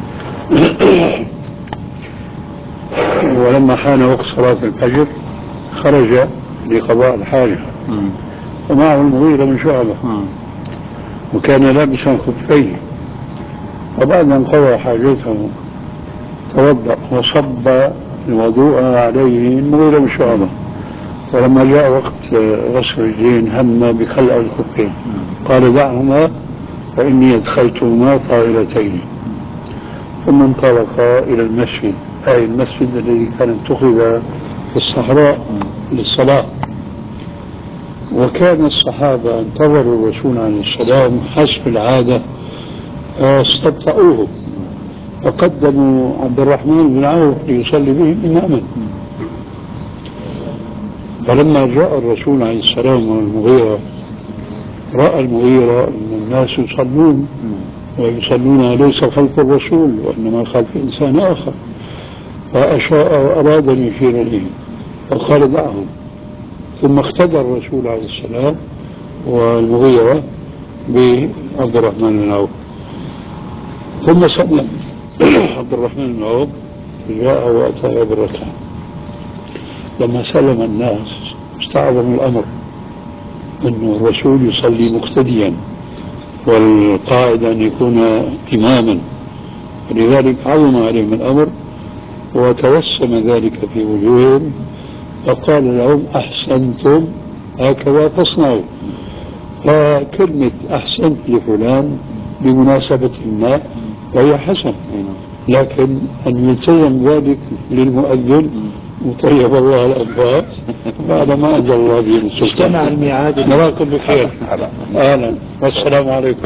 ولما حان وقت صلاة الفجر خرج لقضاء الحاجة ومعه المغيرة بن شعبة وكان لابسا خفيه، فبعد أن قضى حاجته توضأ وصب الوضوء عليه المغيرة بن شعبة، ولما جاء وقت غسل الرجلين هم بخلع الخفين قال دعهما فإني أدخلتهما طائرتين، ثم انطلقا إلى المسجد، أي المسجد الذي كان اتخذ في الصحراء للصلاة. وكان الصحابة انتظروا الرسول عليه السلام حسب العادة استبطأوه فقدموا عبد الرحمن بن عوف ليصلي بهم إماما. فلما جاء الرسول عليه السلام والمغيرة، رأى المغيرة أن الناس يصلون ويصلون ليس خلف الرسول وإنما خلف إنسان آخر، فأشاء وأراد أن يشير إليهم فقال دعهم. ثم اقتدى الرسول عليه السلام والمغيرة بعبد الرحمن بن عوف. ثم سلم عبد الرحمن بن عوف، جاء وأتى بالركعة. لما سلم الناس استعظم الأمر أن الرسول يصلي مقتديا والقائد أن يكون إماما، ولذلك عظم عليهم الأمر وتوسم ذلك في وجوههم فقال لهم أحسنتم هكذا فاصنعوا. فكلمة أحسنت لفلان بمناسبة ما وهي حسن، لكن أن يلتزم ذلك للمؤذن وطيب الله الأنفاس بعد ما أنزل الله به السلطان. اجتمع الميعاد. نراكم بخير. أهلا والسلام عليكم.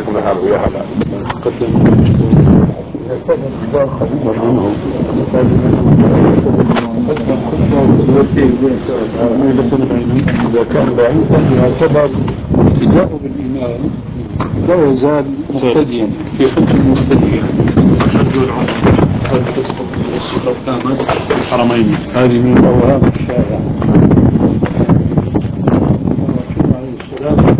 إذا كان ضعيفا يعتبر ابتداء بالإمام لا يزال مقتديا في خلف المقتدين. الحرمين هذه من الأوهام الشائعة. الرسول عليه السلام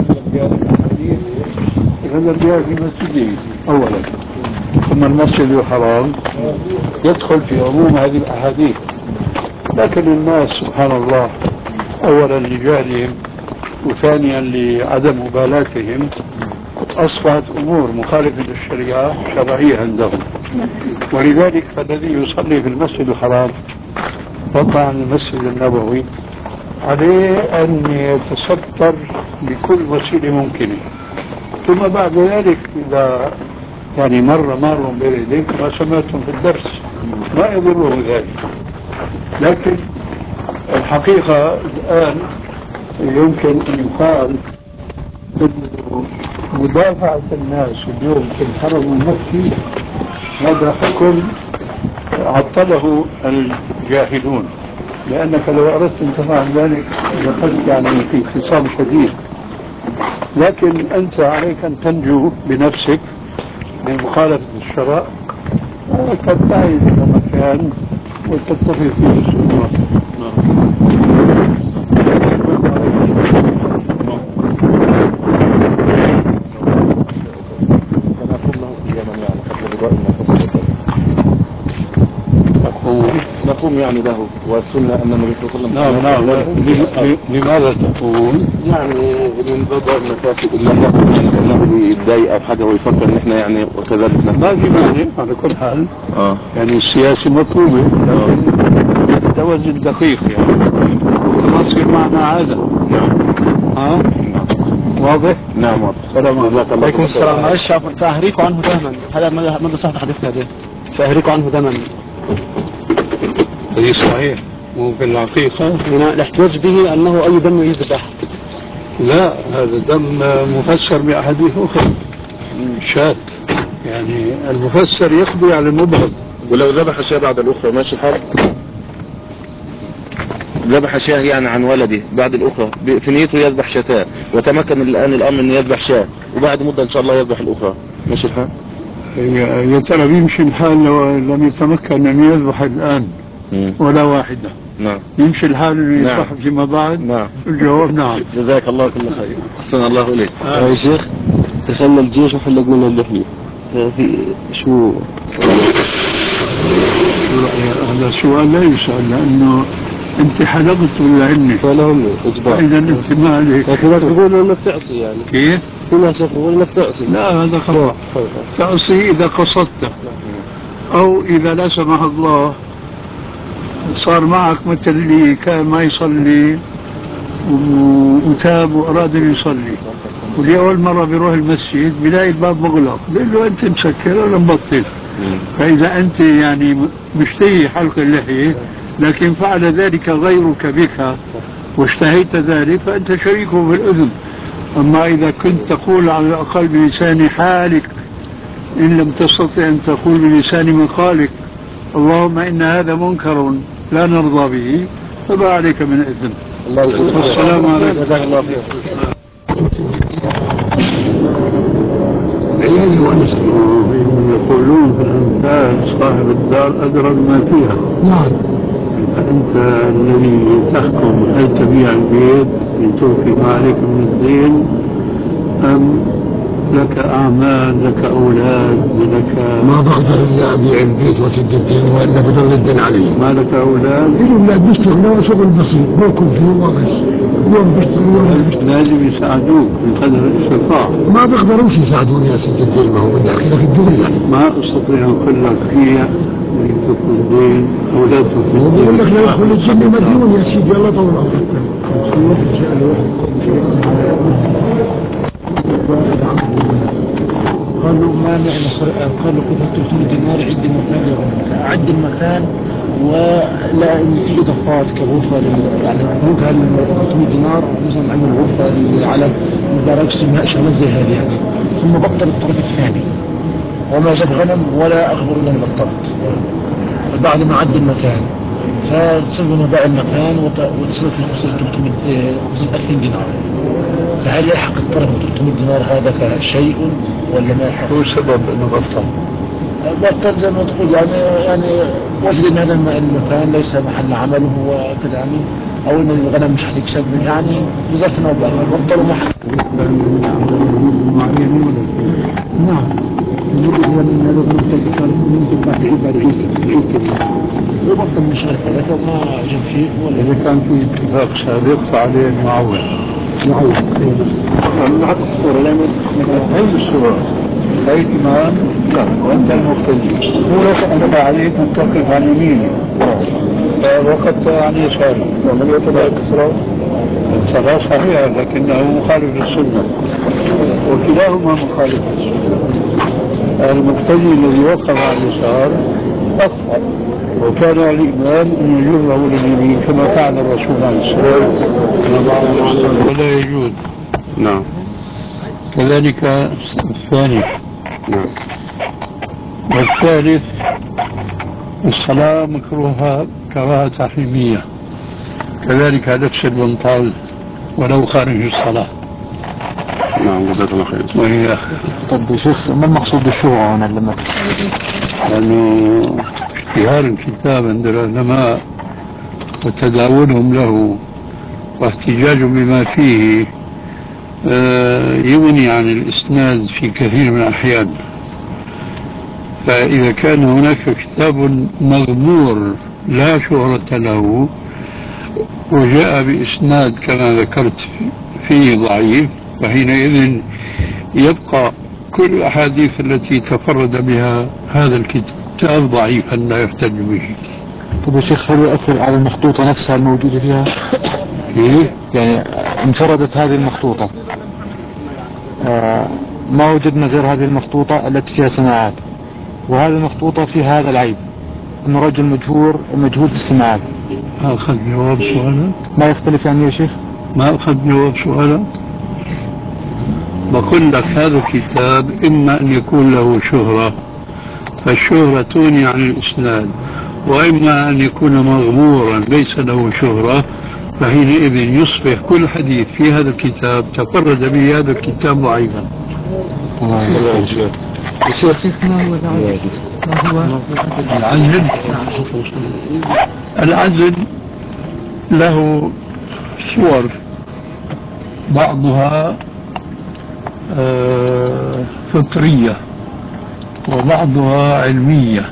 الأنبياء في مسجده أولا، ثم المسجد الحرام يدخل في عموم هذه الأحاديث. لكن الناس سبحان الله أولا لجهلهم وثانيا لعدم مبالاتهم أصبحت أمور مخالفة للشريعة شرعية عندهم، ولذلك فالذي يصلي في المسجد الحرام فضلا عن المسجد النبوي عليه أن يتستر بكل وسيلة ممكنة. ثم بعد ذلك إذا يعني مر بين يديك ما سمعتم في الدرس ما يضره ذلك. لكن الحقيقة الآن يمكن أن يقال أن مدافعة الناس اليوم في الحرم المكي هذا حكم عطله الجاهلون، لأنك لو أردت أن تفعل ذلك دخلت يعني في اختصام شديد. لكن أنت عليك أن تنجو بنفسك من مخالفة الشرع وتبتعد إلى مكان وتتخذ فيه السنة. نقوم يعني له والسنة أن النبي صلى الله عليه وسلم. نعم. لماذا تقول؟ يعني من باب المفاسد إن الله يعني كأنه يتضايق أو حاجة ويفكر إن إحنا يعني وكذلك ما في مانع على كل حال. يعني السياسة مطلوبة لكن توازن دقيق يعني ما تصير معنا عادة. نعم. واضح؟ نعم واضح. السلام عليكم السلام. معلش فأهريك عنه دما، هذا مدى صحة حديثنا ده، فأهريك عنه دما. هذه صحيح، مو في الحقيقة الاحتجاج به أنه أي دم يذبح. لا، هذا دم مفسر بأحاديث أخرى شاذ، يعني المفسر يقضي على المبهم. ولو ذبح شاة بعد الأخرى ماشي الحال؟ ذبح شاة يعني عن ولده بعد الأخرى في نيته يذبح شتان، وتمكن الآن الأمر أن يذبح شاة وبعد مدة إن شاء الله يذبح الأخرى، ماشي الحال؟ يا ترى بيمشي الحال لو لم يتمكن أن يذبح الآن ولا واحدة؟ نعم. يمشي الحال أن يذبح فيما بعد؟ نعم. الجواب نعم. جزاك الله كل خير. أحسن الله إليك. يا شيخ تخلى الجيش وحلق من اللحية في شو هذا سؤال لا يسأل، لأنه أنت حلقت ولا عني؟ ولا هم إجبار. إذا أنت ما عليك. لكن الناس يقولوا إنك تعصي يعني. كيف؟ في ناس يقولوا إنك تعصي. لا هذا خطأ. تعصي إذا قصدت، أو إذا لا سمح الله صار معك مثل اللي كان ما يصلي وتاب وأراد أن يصلي، ولأول مرة بيروح المسجد بيلاقي الباب مغلق، بيقول له أنت مسكر ولا مبطل؟ فإذا أنت يعني مشتهي حلق اللحية لكن فعل ذلك غيرك بك واشتهيت ذلك فأنت شريكه في الأذن. أما إذا كنت تقول على الأقل بلسان حالك إن لم تستطع أن تقول بلسان مقالك اللهم إن هذا منكر لا نرضى به، فما عليك من إثم. والسلام عليكم. جزاك الله خير. عيالي وأنس يقولون في الأمثال صاحب الدار أدرى ما فيها. نعم. أنت الذي تحكم هل تبيع البيت لتوفي ما عليك من الدين، أم لك أعمال، لك أولاد، لك؟ ما بقدر إلا أبيع البيت وأسد الدين وإلا بضل الدين علي. ما لك أولاد؟ الأولاد بيشتغلوا شغل بسيط باكل فيه وبس، يوم بيشتغل يوم بيشتغل. لازم يساعدوك بقدر الاستطاعة. ما بيقدروش يساعدوني يا سيد الدين، ما هو بدي أحكي لك الدنيا يعني. ما أستطيع أن أقول لك بيع لتوفي الدين أو لا توفي الدين. بقول لك لا يدخل الجنة مديون يا سيدي، الله يطول عمرك. قالوا مانع قالوا كذا 300 دينار عد المكان يا غنم، اعد المكان ولا ان في اضافات كغرفه يعني فوقها 300 دينار مثلا عمل غرفه على مبارك سماء شغلات زي هذه يعني. ثم بطل الطرف الثاني وما جاب غنم ولا اخبر الا اني بطلت. فبعد ما عد المكان فتصلنا باع المكان وتصلت خسرت 2000 دينار. فهل يلحق الطرف 300 دينار هذا كشيء ولا ما يلحق؟ شو السبب انه بطل؟ بطل زي ما تقول يعني وجد ان هذا المكان ليس محل عمله وكذا يعني، او ان الغنم مش حيكسب يعني بظرف او باخر بطل وما حق. نعم. يجوز ان هذا المنتج ممكن بعد عيد كذا وبطل من شهر 3 وما جاب شيء. ولا اذا كان في اتفاق سابق فعليه المعول. معول. معك الصورة لا هي الصورة، هي كمان لا، وانت المختلف. انت عليك ان تقف عن يميني وقفت عن يساري. ومن يتبع الصلاة؟ الصلاة صحيحة لكنه مخالف للسنة، وكلاهما مخالف للسنة. المقتدي الذي وقف على اليسار أخطأ، وكان الإمام أن يجره لليمين كما فعل الرسول عليه الصلاة والسلام، ولا يجوز. نعم. كذلك الثاني. نعم. والثالث الصلاة مكروهة كراهة تحريمية، كذلك لبس البنطال ولو خارج الصلاة. نعم جزاك الله خير. وهي طب يا شيخ ما المقصود بالشهرة هنا لما لأنه اشتهار الكتاب عند العلماء وتداولهم له واحتجاج بما فيه يغني عن الإسناد في كثير من الأحيان. فإذا كان هناك كتاب مغمور لا شهرة له وجاء بإسناد كما ذكرت فيه ضعيف، فحينئذ يبقى كل الأحاديث التي تفرد بها هذا الكتاب ضعيفا لا يحتج به. طب يا شيخ هل يؤثر على المخطوطة نفسها الموجودة فيها؟ إيه؟ يعني انفردت هذه المخطوطة ما وجدنا غير هذه المخطوطة التي فيها سماعات، وهذه المخطوطة فيها هذا العيب انه رجل مجهول في السماعات. أخذ جواب سؤالك؟ ما يختلف يعني يا شيخ؟ ما أخذ جواب سؤالك؟ بقول لك هذا الكتاب إما أن يكون له شهرة فالشهرة تغني عن الإسناد، وإما أن يكون مغمورا ليس له شهرة فحينئذ يصبح كل حديث في هذا الكتاب تفرد به هذا الكتاب ضعيفا. الشيخ ما هو العزل؟ العزل له صور، بعضها فطرية وبعضها علمية.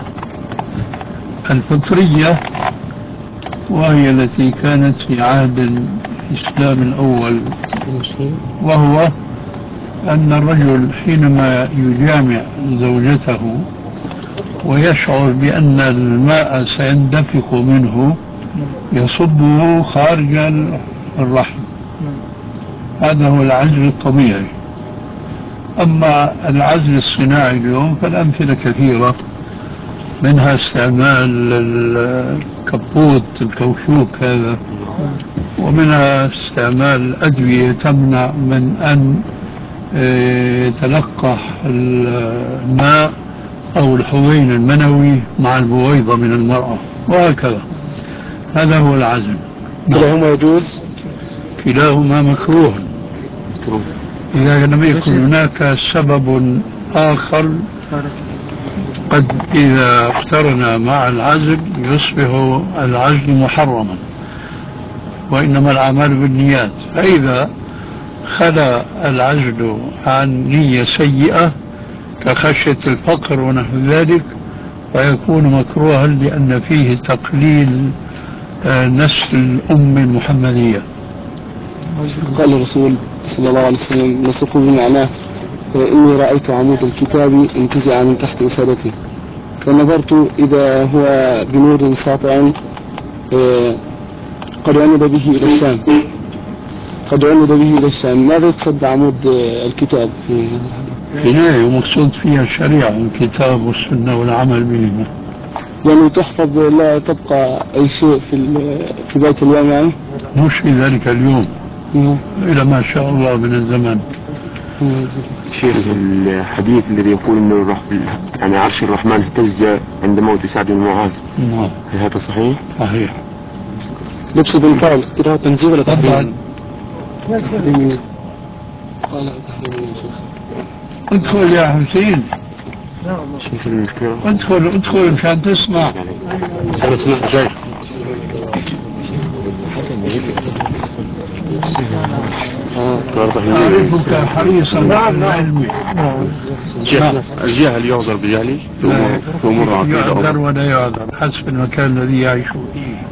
الفطرية وهي التي كانت في عهد الإسلام الأول، وهو أن الرجل حينما يجامع زوجته ويشعر بأن الماء سيندفق منه يصبه خارج الرحم، هذا هو العزل الطبيعي. أما العزل الصناعي اليوم فالأمثلة كثيرة، منها استعمال الكبوت الكوشوك هذا، ومنها استعمال أدوية تمنع من أن يتلقح الماء أو الحوين المنوي مع البويضة من المرأة وهكذا. هذا هو العزل. كلاهما يجوز؟ كلاهما مكروه إذا لم يكن هناك سبب آخر. قد إذا اقترن مع العزل يصبح العزل محرما، وإنما الأعمال بالنيات. فإذا خلا العزل عن نية سيئة كخشية الفقر ونحو ذلك فيكون مكروها لأن فيه تقليل نسل الأم المحمدية. قال الرسول صلى الله عليه وسلم نسقه بمعناه إني رأيت عمود الكتاب انتزع من تحت وسادته، فنظرت إذا هو بنور ساطع قد عمد به إلى الشام. ماذا يقصد بعمود الكتاب في عناية ومقصود فيها الشريعة الكتاب والسنة والعمل بهما، يعني تحفظ لا تبقى أي شيء في ذات اليوم يعني؟ مش في ذلك اليوم إلى ما شاء الله من الزمان. شيخ الحديث الذي يقول انه يعني عرش الرحمن اهتز عند موت سعد بن معاذ، نعم، هل هذا صحيح؟ صحيح. لبس بن قال قراءة تنزيل ولا تحريم؟ ادخل يا حسين، ادخل مشان تسمع. أنا سمعت زي أعرفك حريصا على علمي. الجاهل يعذر بجهله في أمور العقيدة، يعذر ولا يعذر حسب المكان الذي يعيش فيه.